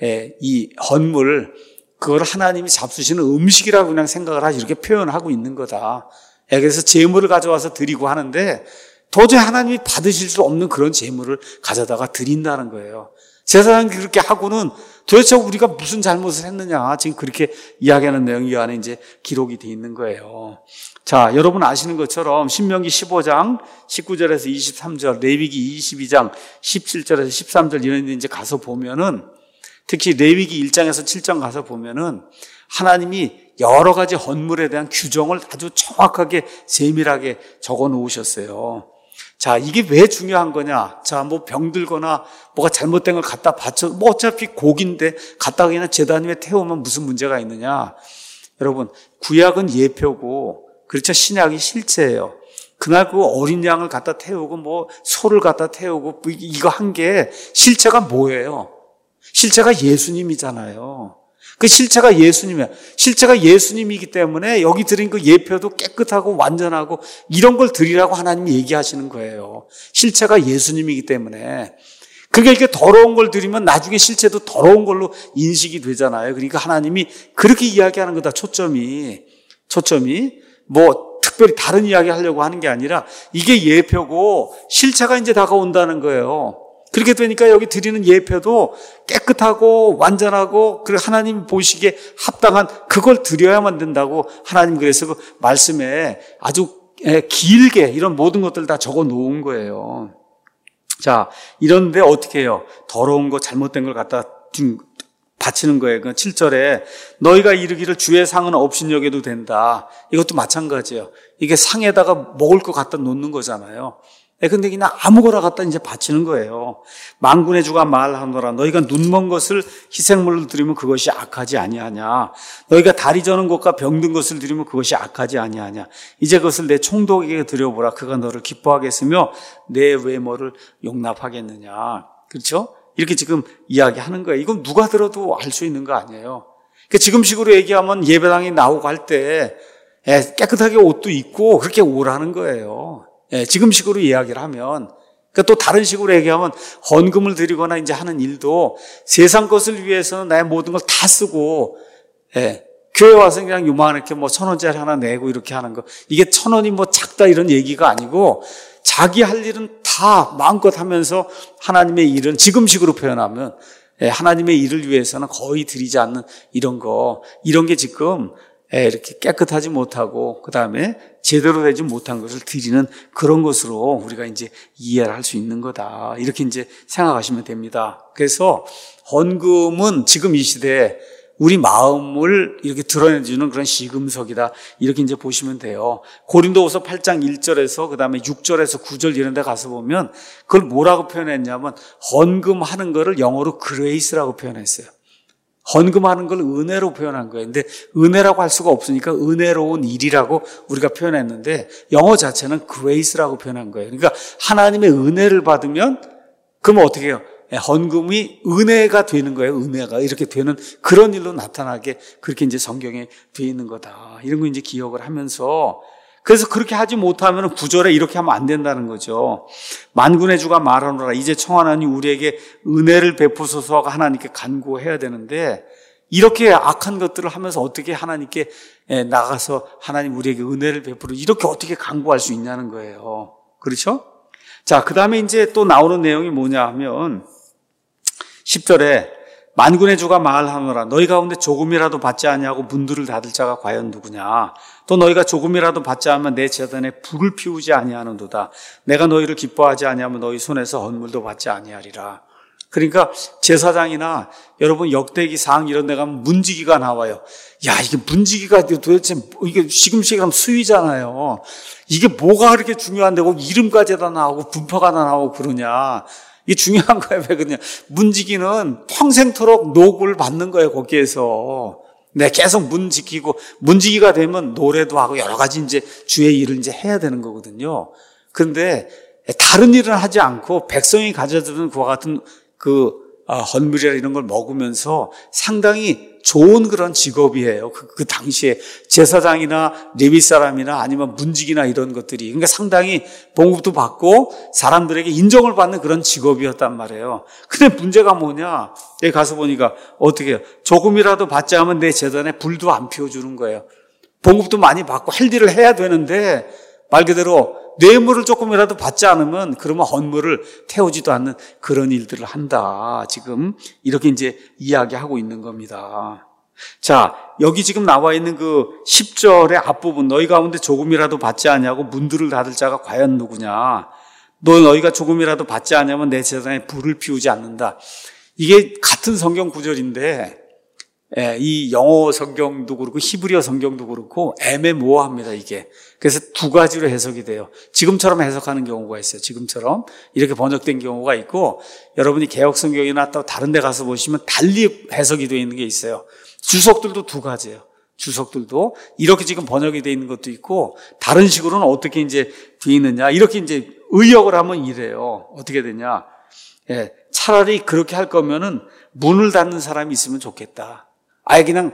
이 헌물 그걸 하나님이 잡수시는 음식이라고 그냥 생각을 하지 이렇게 표현하고 있는 거다. 그래서 제물을 가져와서 드리고 하는데 도저히 하나님이 받으실 수 없는 그런 제물을 가져다가 드린다는 거예요. 제사장이 그렇게 하고는 도대체 우리가 무슨 잘못을 했느냐 지금 그렇게 이야기하는 내용이 이 안에 이제 기록이 돼 있는 거예요. 자, 여러분 아시는 것처럼 신명기 십오 장 십구 절에서 이십삼 절, 레위기 이십이 장 십칠 절에서 십삼 절 이런 데 이제 가서 보면은 특히 레위기 일 장에서 칠 장 가서 보면은 하나님이 여러 가지 헌물에 대한 규정을 아주 정확하게 세밀하게 적어 놓으셨어요. 자, 이게 왜 중요한 거냐? 자, 뭐 병들거나 뭐가 잘못된 걸 갖다 바쳐, 뭐 어차피 고기인데 갖다가 그냥 제단 위에 태우면 무슨 문제가 있느냐? 여러분, 구약은 예표고, 그렇죠? 신약이 실제예요. 그날 그 어린 양을 갖다 태우고, 뭐 소를 갖다 태우고, 이거 한 게 실체가 뭐예요? 실체가 예수님이잖아요. 그 실체가 예수님이야. 실체가 예수님이기 때문에 여기 드린 그 예표도 깨끗하고 완전하고 이런 걸 드리라고 하나님이 얘기하시는 거예요. 실체가 예수님이기 때문에. 그게 이렇게 더러운 걸 드리면 나중에 실체도 더러운 걸로 인식이 되잖아요. 그러니까 하나님이 그렇게 이야기하는 거다. 초점이. 초점이. 뭐 특별히 다른 이야기 하려고 하는 게 아니라 이게 예표고 실체가 이제 다가온다는 거예요. 그렇게 되니까 여기 드리는 예표도 깨끗하고 완전하고 그리고 하나님 보시기에 합당한 그걸 드려야만 된다고 하나님 그래서 그 말씀에 아주 길게 이런 모든 것들을 다 적어 놓은 거예요. 자, 이런데 어떻게 해요? 더러운 거 잘못된 걸 갖다 바치는 거예요. 그 칠 절에 너희가 이르기를 주의 상은 업신여겨도 된다. 이것도 마찬가지예요. 이게 상에다가 먹을 거 갖다 놓는 거잖아요. 근데 그냥 아무거나 갖다 이제 바치는 거예요. 만군의 주가 말하노라. 너희가 눈먼 것을 희생물로 드리면 그것이 악하지 아니하냐. 너희가 다리 저는 것과 병든 것을 드리면 그것이 악하지 아니하냐. 이제 그것을 내 총독에게 드려보라. 그가 너를 기뻐하겠으며 내 외모를 용납하겠느냐. 그렇죠? 이렇게 지금 이야기하는 거예요. 이건 누가 들어도 알 수 있는 거 아니에요. 그러니까 지금식으로 얘기하면 예배당에 나오고 할 때 깨끗하게 옷도 입고 그렇게 오라는 거예요. 지금식으로 이야기를 하면. 그러니까 또 다른 식으로 얘기하면 헌금을 드리거나 이제 하는 일도 세상 것을 위해서는 나의 모든 걸 다 쓰고, 예, 교회 와서 그냥 요만하게 뭐 천 원짜리 하나 내고 이렇게 하는 거. 이게 천 원이 뭐 작다 이런 얘기가 아니고 자기 할 일은 다 마음껏 하면서 하나님의 일은 지금식으로 표현하면 예, 하나님의 일을 위해서는 거의 드리지 않는 이런 거. 이런 게 지금 예, 이렇게 깨끗하지 못하고 그 다음에 제대로 되지 못한 것을 드리는 그런 것으로 우리가 이제 이해를 할 수 있는 거다. 이렇게 이제 생각하시면 됩니다. 그래서 헌금은 지금 이 시대에 우리 마음을 이렇게 드러내주는 그런 시금석이다. 이렇게 이제 보시면 돼요. 고린도후서 팔 장 일 절에서 그 다음에 육 절에서 구 절 이런 데 가서 보면 그걸 뭐라고 표현했냐면 헌금하는 거를 영어로 그레이스라고 표현했어요. 헌금하는 걸 은혜로 표현한 거예요. 근데 은혜라고 할 수가 없으니까 은혜로운 일이라고 우리가 표현했는데 영어 자체는 grace라고 표현한 거예요. 그러니까 하나님의 은혜를 받으면 그러면 어떻게 해요? 헌금이 은혜가 되는 거예요. 은혜가 이렇게 되는 그런 일로 나타나게 그렇게 이제 성경에 되어 있는 거다. 이런 거 이제 기억을 하면서 그래서 그렇게 하지 못하면 구절에 이렇게 하면 안 된다는 거죠. 만군의 주가 말하노라 이제 청하나니 우리에게 은혜를 베푸소서 하나님께 간구해야 되는데 이렇게 악한 것들을 하면서 어떻게 하나님께 나가서 하나님 우리에게 은혜를 베푸려 이렇게 어떻게 간구할 수 있냐는 거예요. 그렇죠? 자, 그 다음에 이제 또 나오는 내용이 뭐냐 하면 십 절에 만군의 주가 말하노라 너희 가운데 조금이라도 받지 아니하고 문들을 닫을 자가 과연 누구냐. 또 너희가 조금이라도 받지 않으면 내 제단에 불을 피우지 아니하는도다. 내가 너희를 기뻐하지 아니하면 너희 손에서 헌물도 받지 아니하리라. 그러니까 제사장이나 여러분 역대기상 이런 데 가면 문지기가 나와요. 야, 이게 문지기가 도대체 이게 시금시금 수위잖아요. 이게 뭐가 그렇게 중요한데 꼭 이름까지다 나오고 분파가 나오고 그러냐. 이게 중요한 거예요. 왜 그러냐. 문지기는 평생토록 노고를 받는 거예요. 거기에서. 네, 계속 문 지키고 문지기가 되면 노래도 하고 여러 가지 이제 주의 일을 이제 해야 되는 거거든요. 그런데 다른 일은 하지 않고 백성이 가져드는 그와 같은 그 헌물이라 이런 걸 먹으면서 상당히 좋은 그런 직업이에요. 그, 그 당시에 제사장이나 레위 사람이나 아니면 문직이나 이런 것들이 그러니까 상당히 봉급도 받고 사람들에게 인정을 받는 그런 직업이었단 말이에요. 근데 문제가 뭐냐? 여기 가서 보니까 어떻게 해요? 조금이라도 받지 않으면 내 제단에 불도 안 피워주는 거예요. 봉급도 많이 받고 할 일을 해야 되는데 말 그대로 뇌물을 조금이라도 받지 않으면 그러면 헌물을 태우지도 않는 그런 일들을 한다. 지금 이렇게 이제 이야기하고 있는 겁니다. 자, 여기 지금 나와 있는 그 십 절의 앞부분 너희 가운데 조금이라도 받지 않냐고 문들을 닫을 자가 과연 누구냐. 너 너희가 조금이라도 받지 않냐면 내 제단에 불을 피우지 않는다. 이게 같은 성경 구절인데 예, 이 영어 성경도 그렇고 히브리어 성경도 그렇고 애매모호합니다. 이게. 그래서 두 가지로 해석이 돼요. 지금처럼 해석하는 경우가 있어요. 지금처럼 이렇게 번역된 경우가 있고 여러분이 개역 성경이나 또 다른 데 가서 보시면 달리 해석이 되어 있는 게 있어요. 주석들도 두 가지예요. 주석들도 이렇게 지금 번역이 되어 있는 것도 있고 다른 식으로는 어떻게 이제 되어 있느냐 이렇게 이제 의역을 하면 이래요. 어떻게 되냐? 예, 차라리 그렇게 할 거면은 문을 닫는 사람이 있으면 좋겠다. 아예 그냥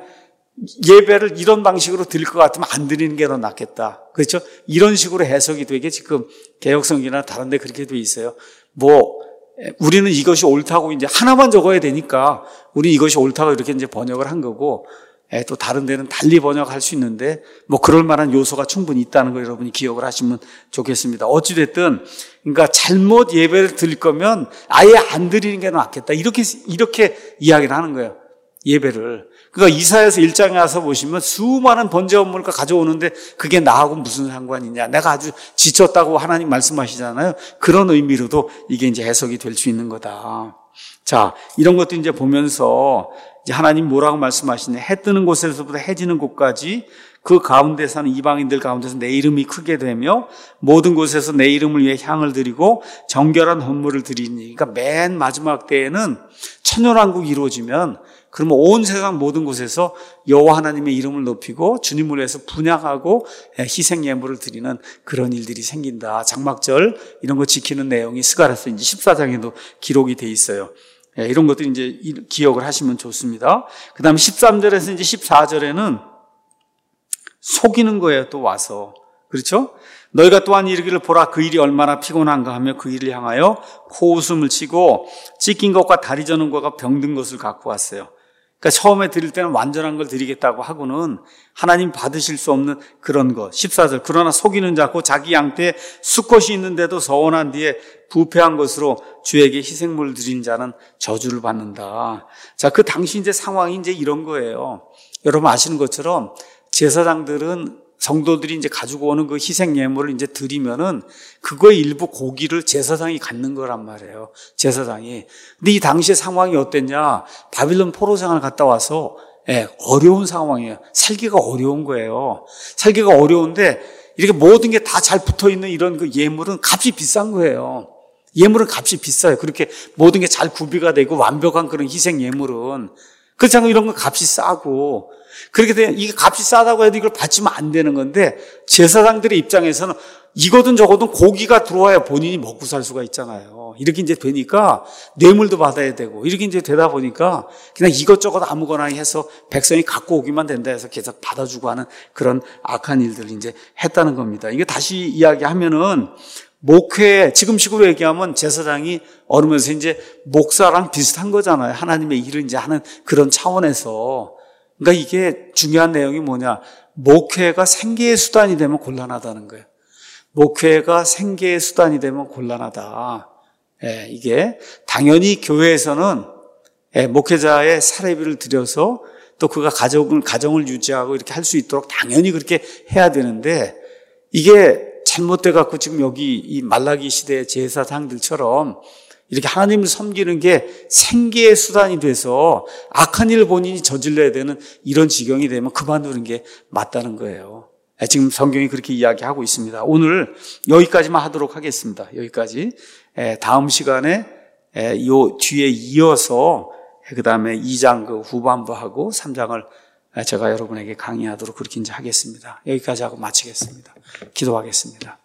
예배를 이런 방식으로 드릴 것 같으면 안 드리는 게 더 낫겠다. 그렇죠? 이런 식으로 해석이 되게 지금 개역성경이나 다른 데 그렇게 돼 있어요. 뭐, 우리는 이것이 옳다고 이제 하나만 적어야 되니까 우리 이것이 옳다고 이렇게 이제 번역을 한 거고 또 다른 데는 달리 번역할 수 있는데 뭐 그럴 만한 요소가 충분히 있다는 거 여러분이 기억을 하시면 좋겠습니다. 어찌됐든 그러니까 잘못 예배를 드릴 거면 아예 안 드리는 게 낫겠다. 이렇게, 이렇게 이야기를 하는 거예요. 예배를. 그러니까 이사야서 일 장에 와서 보시면 수많은 번제 헌물을 가져오는데 그게 나하고 무슨 상관이냐. 내가 아주 지쳤다고 하나님 말씀하시잖아요. 그런 의미로도 이게 이제 해석이 될 수 있는 거다. 자, 이런 것도 이제 보면서 이제 하나님 뭐라고 말씀하시냐. 해 뜨는 곳에서부터 해 지는 곳까지 그 가운데 사는 이방인들 가운데서 내 이름이 크게 되며 모든 곳에서 내 이름을 위해 향을 드리고 정결한 헌물을 드리니. 그러니까 맨 마지막 때에는 천년왕국이 이루어지면 그러면 온 세상 모든 곳에서 여호와 하나님의 이름을 높이고 주님을 위해서 분향하고 희생 예물을 드리는 그런 일들이 생긴다. 장막절 이런 거 지키는 내용이 스가랴서 이제 십사 장에도 기록이 돼 있어요. 예, 이런 것들 이제 기억을 하시면 좋습니다. 그 다음에 십삼 절에서 이제 십사 절에는 속이는 거예요, 또 와서. 그렇죠? 너희가 또한 이르기를 보라 그 일이 얼마나 피곤한가 하며 그 일을 향하여 코웃음을 치고 찢긴 것과 다리 저는 것과 병든 것을 갖고 왔어요. 그러니까 처음에 드릴 때는 완전한 걸 드리겠다고 하고는 하나님 받으실 수 없는 그런 것. 십사 절 그러나 속이는 자고 자기 양떼에 수컷이 있는데도 서원한 뒤에 부패한 것으로 주에게 희생물을 드린 자는 저주를 받는다. 자, 그 당시 이제 상황이 이제 이런 거예요. 여러분 아시는 것처럼 제사장들은 성도들이 이제 가지고 오는 그 희생 예물을 이제 드리면은 그거의 일부 고기를 제사장이 갖는 거란 말이에요. 제사장이. 근데 이 당시의 상황이 어땠냐? 바빌론 포로 생활 갔다 와서 예, 어려운 상황이에요. 살기가 어려운 거예요. 살기가 어려운데 이렇게 모든 게 다 잘 붙어 있는 이런 그 예물은 값이 비싼 거예요. 예물은 값이 비싸요. 그렇게 모든 게 잘 구비가 되고 완벽한 그런 희생 예물은. 그렇지 않고 이런 건 값이 싸고 그렇게 되면 이게 값이 싸다고 해도 이걸 바치면 안 되는 건데 제사장들의 입장에서는 이거든 저거든 고기가 들어와야 본인이 먹고 살 수가 있잖아요. 이렇게 이제 되니까 뇌물도 받아야 되고 이렇게 이제 되다 보니까 그냥 이것저것 아무거나 해서 백성이 갖고 오기만 된다 해서 계속 받아주고 하는 그런 악한 일들을 이제 했다는 겁니다. 이게 다시 이야기하면은 목회, 지금 식으로 얘기하면 제사장이 어르면서 이제 목사랑 비슷한 거잖아요. 하나님의 일을 이제 하는 그런 차원에서. 그러니까 이게 중요한 내용이 뭐냐. 목회가 생계의 수단이 되면 곤란하다는 거예요. 목회가 생계의 수단이 되면 곤란하다. 예, 이게 당연히 교회에서는 예, 목회자의 사례비를 들여서 또 그가 가정을, 가정을 유지하고 이렇게 할 수 있도록 당연히 그렇게 해야 되는데 이게 잘못돼 갖고 지금 여기 이 말라기 시대의 제사장들처럼 이렇게 하나님을 섬기는 게 생계의 수단이 돼서 악한 일을 본인이 저질러야 되는 이런 지경이 되면 그만두는 게 맞다는 거예요. 지금 성경이 그렇게 이야기하고 있습니다. 오늘 여기까지만 하도록 하겠습니다. 여기까지. 다음 시간에 요 뒤에 이어서 그 다음에 이 장 그 후반부하고 삼 장을 제가 여러분에게 강의하도록 그렇게 이제 하겠습니다. 여기까지 하고 마치겠습니다. 기도하겠습니다.